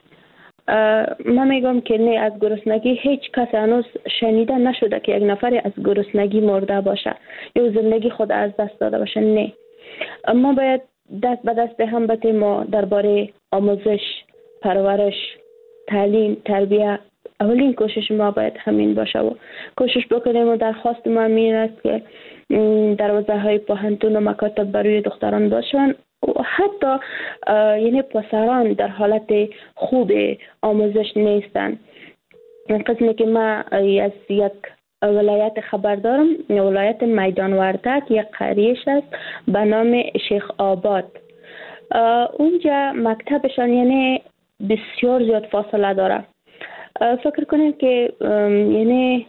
من میگم که نه، از گرسنگی هیچ کس هنوز شنیده نشده که یک نفر از گرسنگی مرده باشه یا زندگی خود از دست داده باشه. نه، ما باید دست به دست هم بتیم و درباره آموزش، پرورش، تعلیم، تربیت اولین کوشش ما باید همین باشه و کوشش بکنیم. و درخواست ما این است که دروازه های پوهنتون و مکاتب برای دختران باشن و حتی یعنی پسران در حالت خوب آموزش نیستن. قسمی که ما از یک ولایت خبر دارم، ولایت میدان وردک، یک قریه‌اش است به نام شیخ آباد. اونجا مکتبشان یعنی بسیار زیاد فاصله داره. فکر کنید که یعنی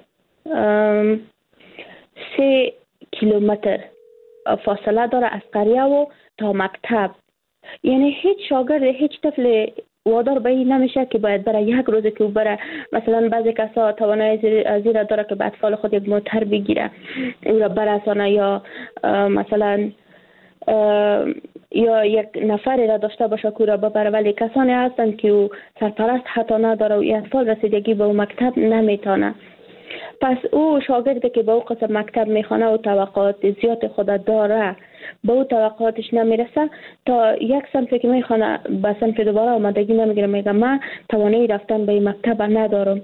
سه کیلومتر فاصله داره از قریه و تا مکتب. یعنی هیچ شاگرد، هیچ طفل وادار به این نمیشه که باید برای یک روز که بره. مثلا بعضی کسا توانایی از این داره که به اطفال خود یک موتر بگیره او را برسانه، یا مثلا یا یک نفری را داشته باشه که را ببره، ولی کسانی هستند که او سرپرست حتی نداره و این اطفال رسیدگی به او مکتب نمیتونه. پس او شاگردی که به او قسم مکتب میخوانه و توقعات زیاد خود داره به او توقعاتش نمیرسه، تا یک صنفی که میخوانه به صنف دوباره آمادگی نمیگیره، میگه من توانایی رفتن به این مکتب ندارم.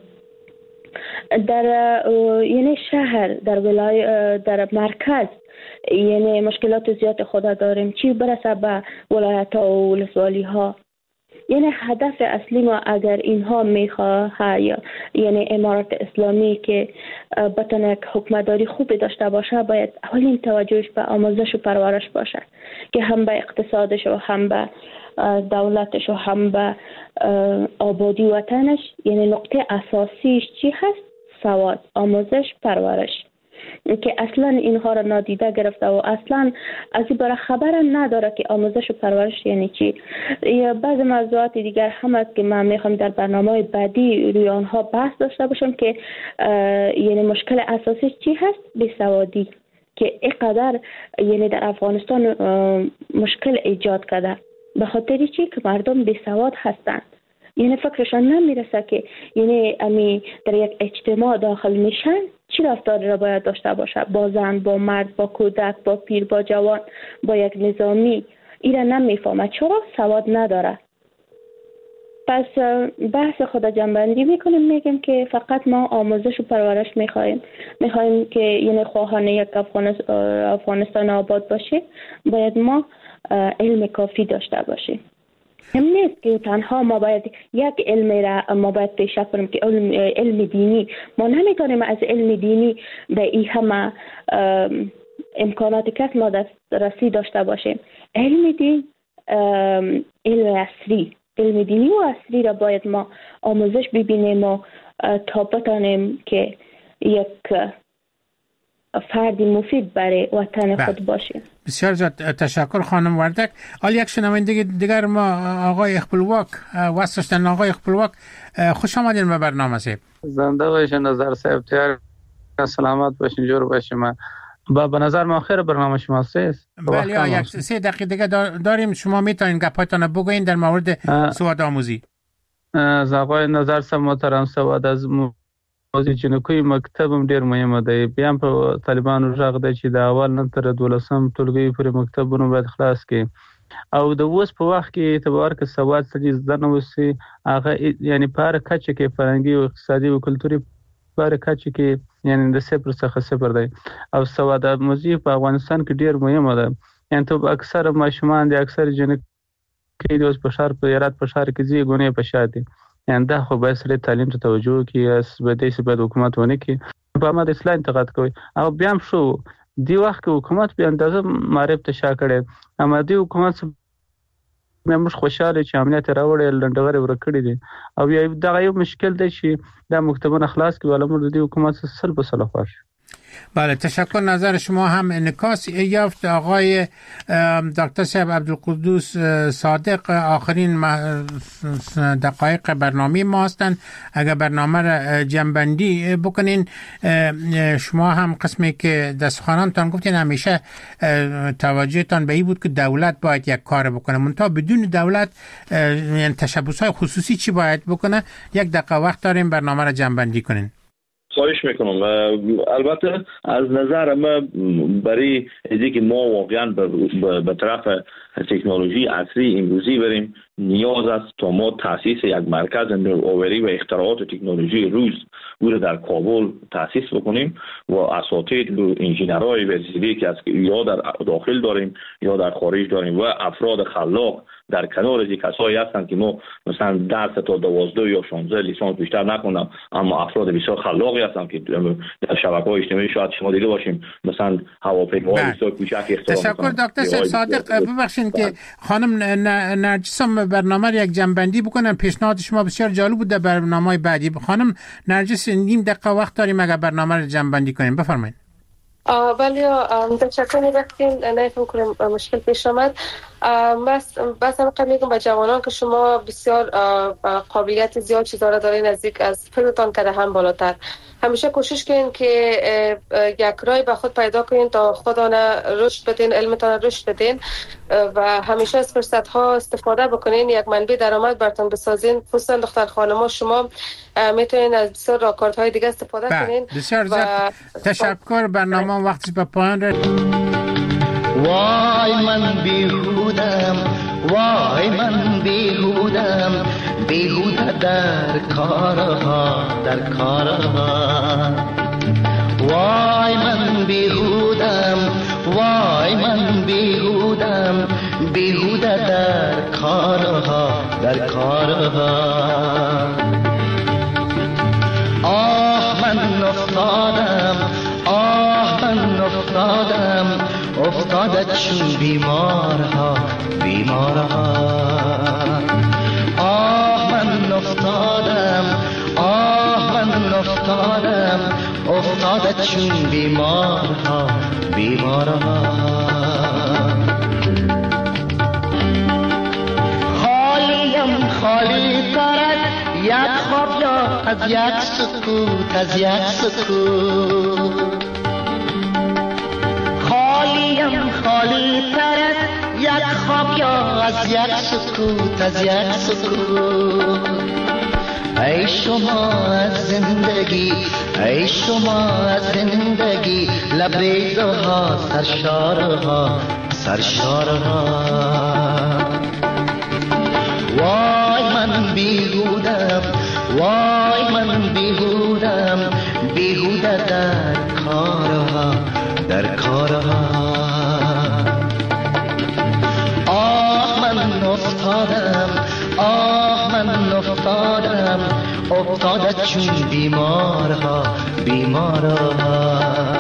در یعنی شهر در ولای در مرکز یعنی مشکلات زیاد خود داریم، چی برسه به ولایت ها و ولسوالی ها. یعنی هدف اصلی ما اگر اینها میخواه یعنی امارت اسلامی که بتونه یک حکمداری خوبی داشته باشه، باید اولین توجهش به آموزش و پرورش باشه که هم به اقتصادش و هم به دولتش و هم به آبادی وطنش. یعنی نقطه اساسیش چی هست؟ سواد، آموزش، پرورش، که اصلا اینها را نادیده گرفته و اصلا از این برای خبر نداره که آموزش و پرورش یعنی چی. یا بعض موضوعات دیگر هم است که من میخوام در برنامه بعدی روی آنها بحث داشته باشم که یعنی مشکل اساسی چی هست؟ بیسوادی، که اینقدر یعنی در افغانستان مشکل ایجاد کرده به خاطر چی؟ که مردم بیسواد هستند. یعنی فکرشان نمیرسه که یعنی امی در یک اجتماع داخل میشن چی رفتاری را باید داشته باشه با زن، با مرد، با کودک، با پیر، با جوان، با یک نظامی. ایره نمیفهمه، چرا؟ سواد نداره. پس بحث خود جنبندی میکنیم، میگیم که فقط ما آموزش و پرورش میخوایم میخوایم که یعنی خواهان یک افغانستان آباد باشه، باید ما علم کافی داشته باشیم. هم نیست که تنها ما باید یک علم را ما باید پیشرفت کنیم که علم, علم دینی. ما نمیتونیم از علم دینی به این همه امکانات کسب ما دسترسی داشته باشیم. علم دین علم عصری، علم دینی و عصری را باید ما آموزش ببینیم و تا بتانیم که یک فردی مفید برای وطن خود باشیم. بسیار زیاد تشکر خانم وردک. حالا یک شنونده دیگر ما آقای خپلواک واسطن. آقای خپلواک خوش آمدین به برنامه صاحب. زنده باشین نظر صاحب، تیار سلامت باشین، جور باشین. من با به نظر ما آخر برنامه شما است. بله، یک سه دقیقه دیگه داریم، شما میتونین گپاتون بگوین در مورد سواد آموزی. زاغای نظر صاحب محترم، سواد از موضوع جنکوی مکتبم ډیر مهمه ده. بیا په طالبانو ژغ ده چې د اول نه تر دولسم ټولګي پورې مکتبونه باید خلاص کړي، او د اوس په وخت کې اعتبار کې سواد سړي زده نه وسي، هغه یعنی په هر کچه کې فرهنګي او اقتصادي او کلتوري په هر کچه کې یعنی د صفر څخه صفر دی. او سواد آموزي په افغانستان کې ډیر مهمه ده. یعنی ته اکثر ماشومان دي، اکثر جنکې د اوس په ښار په هرات په ښار کې ځي ګونې په شا دي. یعنی دا خو باید سړی تعلیم ته توجه کړي، اس به دې باید حکومت ونه کړي. په امر اسلام انتقاد کوي او بیا هم شو دی وخت کې حکومت به اندازه معرف ته شا کړي، اما دی حکومت موږ خوشاله چې امنیت راوړل لنډغري ورکړي دي، او دا یو مشکل دی چې دا مکتبونه خلاص کړي، ولی موږ د حکومت سره په صلاح خوښ. بله، تشکر. نظر شما هم انعکاس یافت. آقای دکتر صاحب عبدالقدوس صادق آخرین دقایق برنامه ما هستند. اگر برنامه را جنبندی بکنین، شما هم قسمی که در سخنانتان گفتین همیشه توجهتان به این بود که دولت باید یک کار بکنه، منتها بدون دولت یعنی تشبس‌های خصوصی چی باید بکنه؟ یک دقیقه وقت داریم برنامه را جنبندی کنین. خواهش میکنم. البته از نظر ما برای اینکه که ما واقعا به طرف تکنولوژی عصری امروزی بریم، نیاز است تا ما تاسیس یک مرکز نوآوری و اختراعات تکنولوژی روز او در کابل تاسیس بکنیم و اساتید و انجینرهای ورزیدی که از یا در داخل داریم یا در خارج داریم و افراد خلاق در کنار از کسایی هستند که ما مثلا درس تا دوازده یا شانزده لیسانس بیشتر نکنم، اما افراد بسیار خلاقی هستند که در شبکه‌های اجتماعی شاید شما دیده باشیم، مثلا هواپیماهای بسیار کوچک اختراع. تشکر دکتر صادق. ببخشید که خانم نرجس هم برنامه یک جنبندی بکنن. پیشنهاد شما بسیار جالب بود در برنامه بعدی. خانم نرجس نیم دقیقه وقت داریم اگر برنامه رو جنبندی کنیم، بفرمایید. ولی تشکر می‌کنم. نمی‌فهم کنم مشکل پیش آمد. بس بس هم میگم به جوانان که شما بسیار قابلیت زیاد چیزا را دارین، نزدیک از فکرتان کرده هم بالاتر. همیشه کوشش کنین که یک رای به خود پیدا کنین تا خودتان رشد بدین، علمتان رشد بدین و همیشه از فرصت ها استفاده بکنین، یک منبع درآمد براتون بسازین. خصوصا دختر خانم‌ها شما میتونین از بسیار راهکارهای دیگه استفاده کنین. بسیار زیاد تشکر. برنامه وقتش به پایان رسید. وای من بیهودم، وای من بیهودم، بیهوده در کارها، در کارها. وای من بیهودم، وای من بیهودم، بیهوده در کارها، در کارها. آه من افتادم، آه من افتادم، افتاده چون بیمارها، بیمارها. آه من افتادم، آه من افتادم، افتاده چون بیمارها، بیمارها. خالیم خالی ترد یک خواب یا از یک سکوت، از یک سکوت. خالیم خالی ترد یک خواب یا از یک سکوت، از یک سکوت. ای شما از زندگی، ای شما از زندگی، لبریزها، سرشارها، سرشارها. وای من بیهودم، وای من بیهودم، بیهوده در کارها، در کارها. آه من افتادم، آه من افتادم، افتاده چون بیمارها، بیمارها.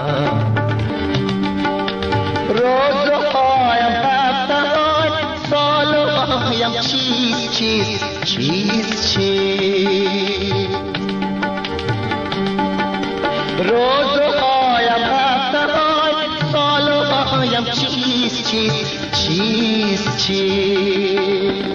روزهایم هفته‌های، سالهایم چیز چیز چیز چیز. روزهایم هفته‌های، سالهایم چیز چیز چیز چیز.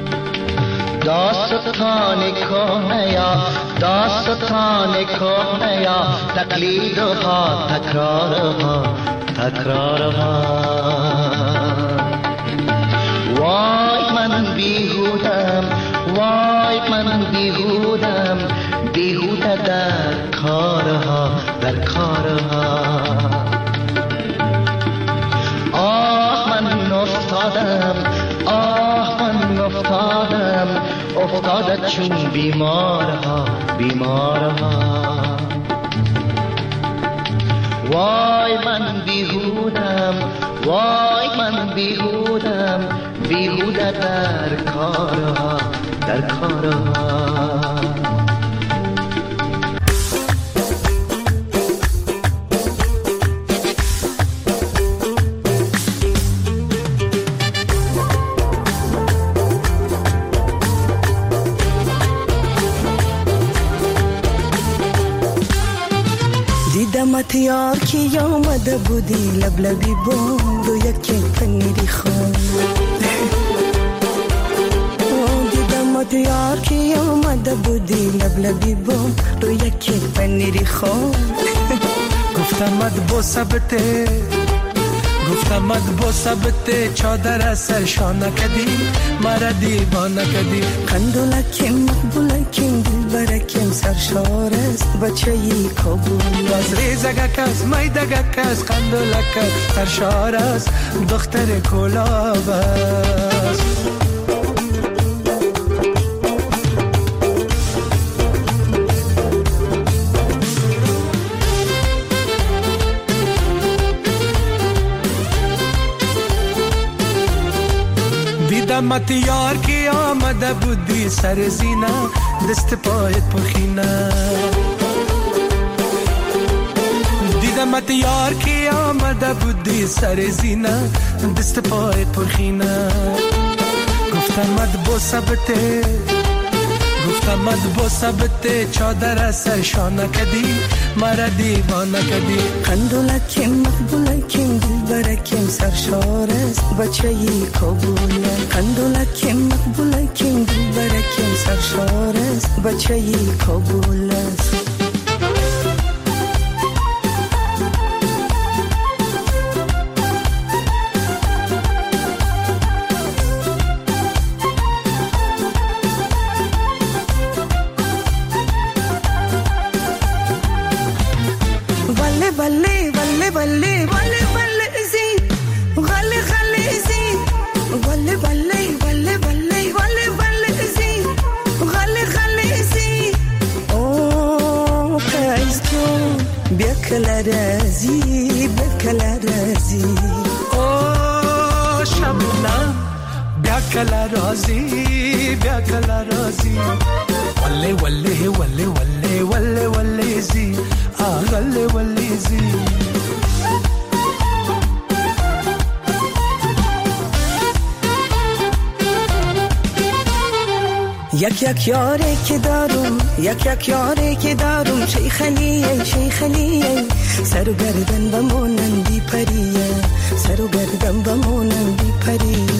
داستان کهنه یا داستان کهنه یا تقلیدها، تکرارها، تکرارها. وای من بیهودم، وای من بیهودم، بیهوده در کارها، در کارها. آه من افتادم، آه من افتادم، افتاده چون بیمارها، بیمارها. وای من بیهودم، وای من بیهودم، بیهوده در کارها، در کارها. دیدمت یار کی آمده بودی، لبلبی بود و یکی پنیری خون. دیدمت یار کی آمده بودی، لبلبی بود و یکی پنیری خون. گفتمت با ثبته، گفتمت با ثبته، چادر سرشانه کدی، مرا دیوانه کدی. قندولکیم مقبولکیم، دلبرکیم سرشار است، بچه ای کابل. باز ریزگک است، میدگک است، قندولک است، سرشار است، دختر کلاب است. دیدمت یار کی آمده بودی، سر زینه دست پایت پرخینه. دیدمت یار کی آمده بودی، سر زینه دست پایت پرخینه. گفتمت با ثبته، گفتمت با ثبته، چادر سرشانه کدی، مرا دیوانه کدی. قندولکیم مقبولکیم، دلبرکیم سرشار است، بچه ای کابل. قندولکیم مقبولکیم، دلبرکیم سرشار است، بچه ای کابل است. بله بله بله زی غله غله زی بله بله بله بله بله بله زی غله غله زی او قیس تو بیا کلا رازی بیا کلا رازی او شبنم بیا کلا رازی بیا کلا رازی وله وله وله وله وله وله زی آغله وله زی یک یک یاری که دارم یک یک یاری که دارم شیخلیه شیخلیه سر و گردن بمونن بی پریه سر و گردن بمونن بی پریه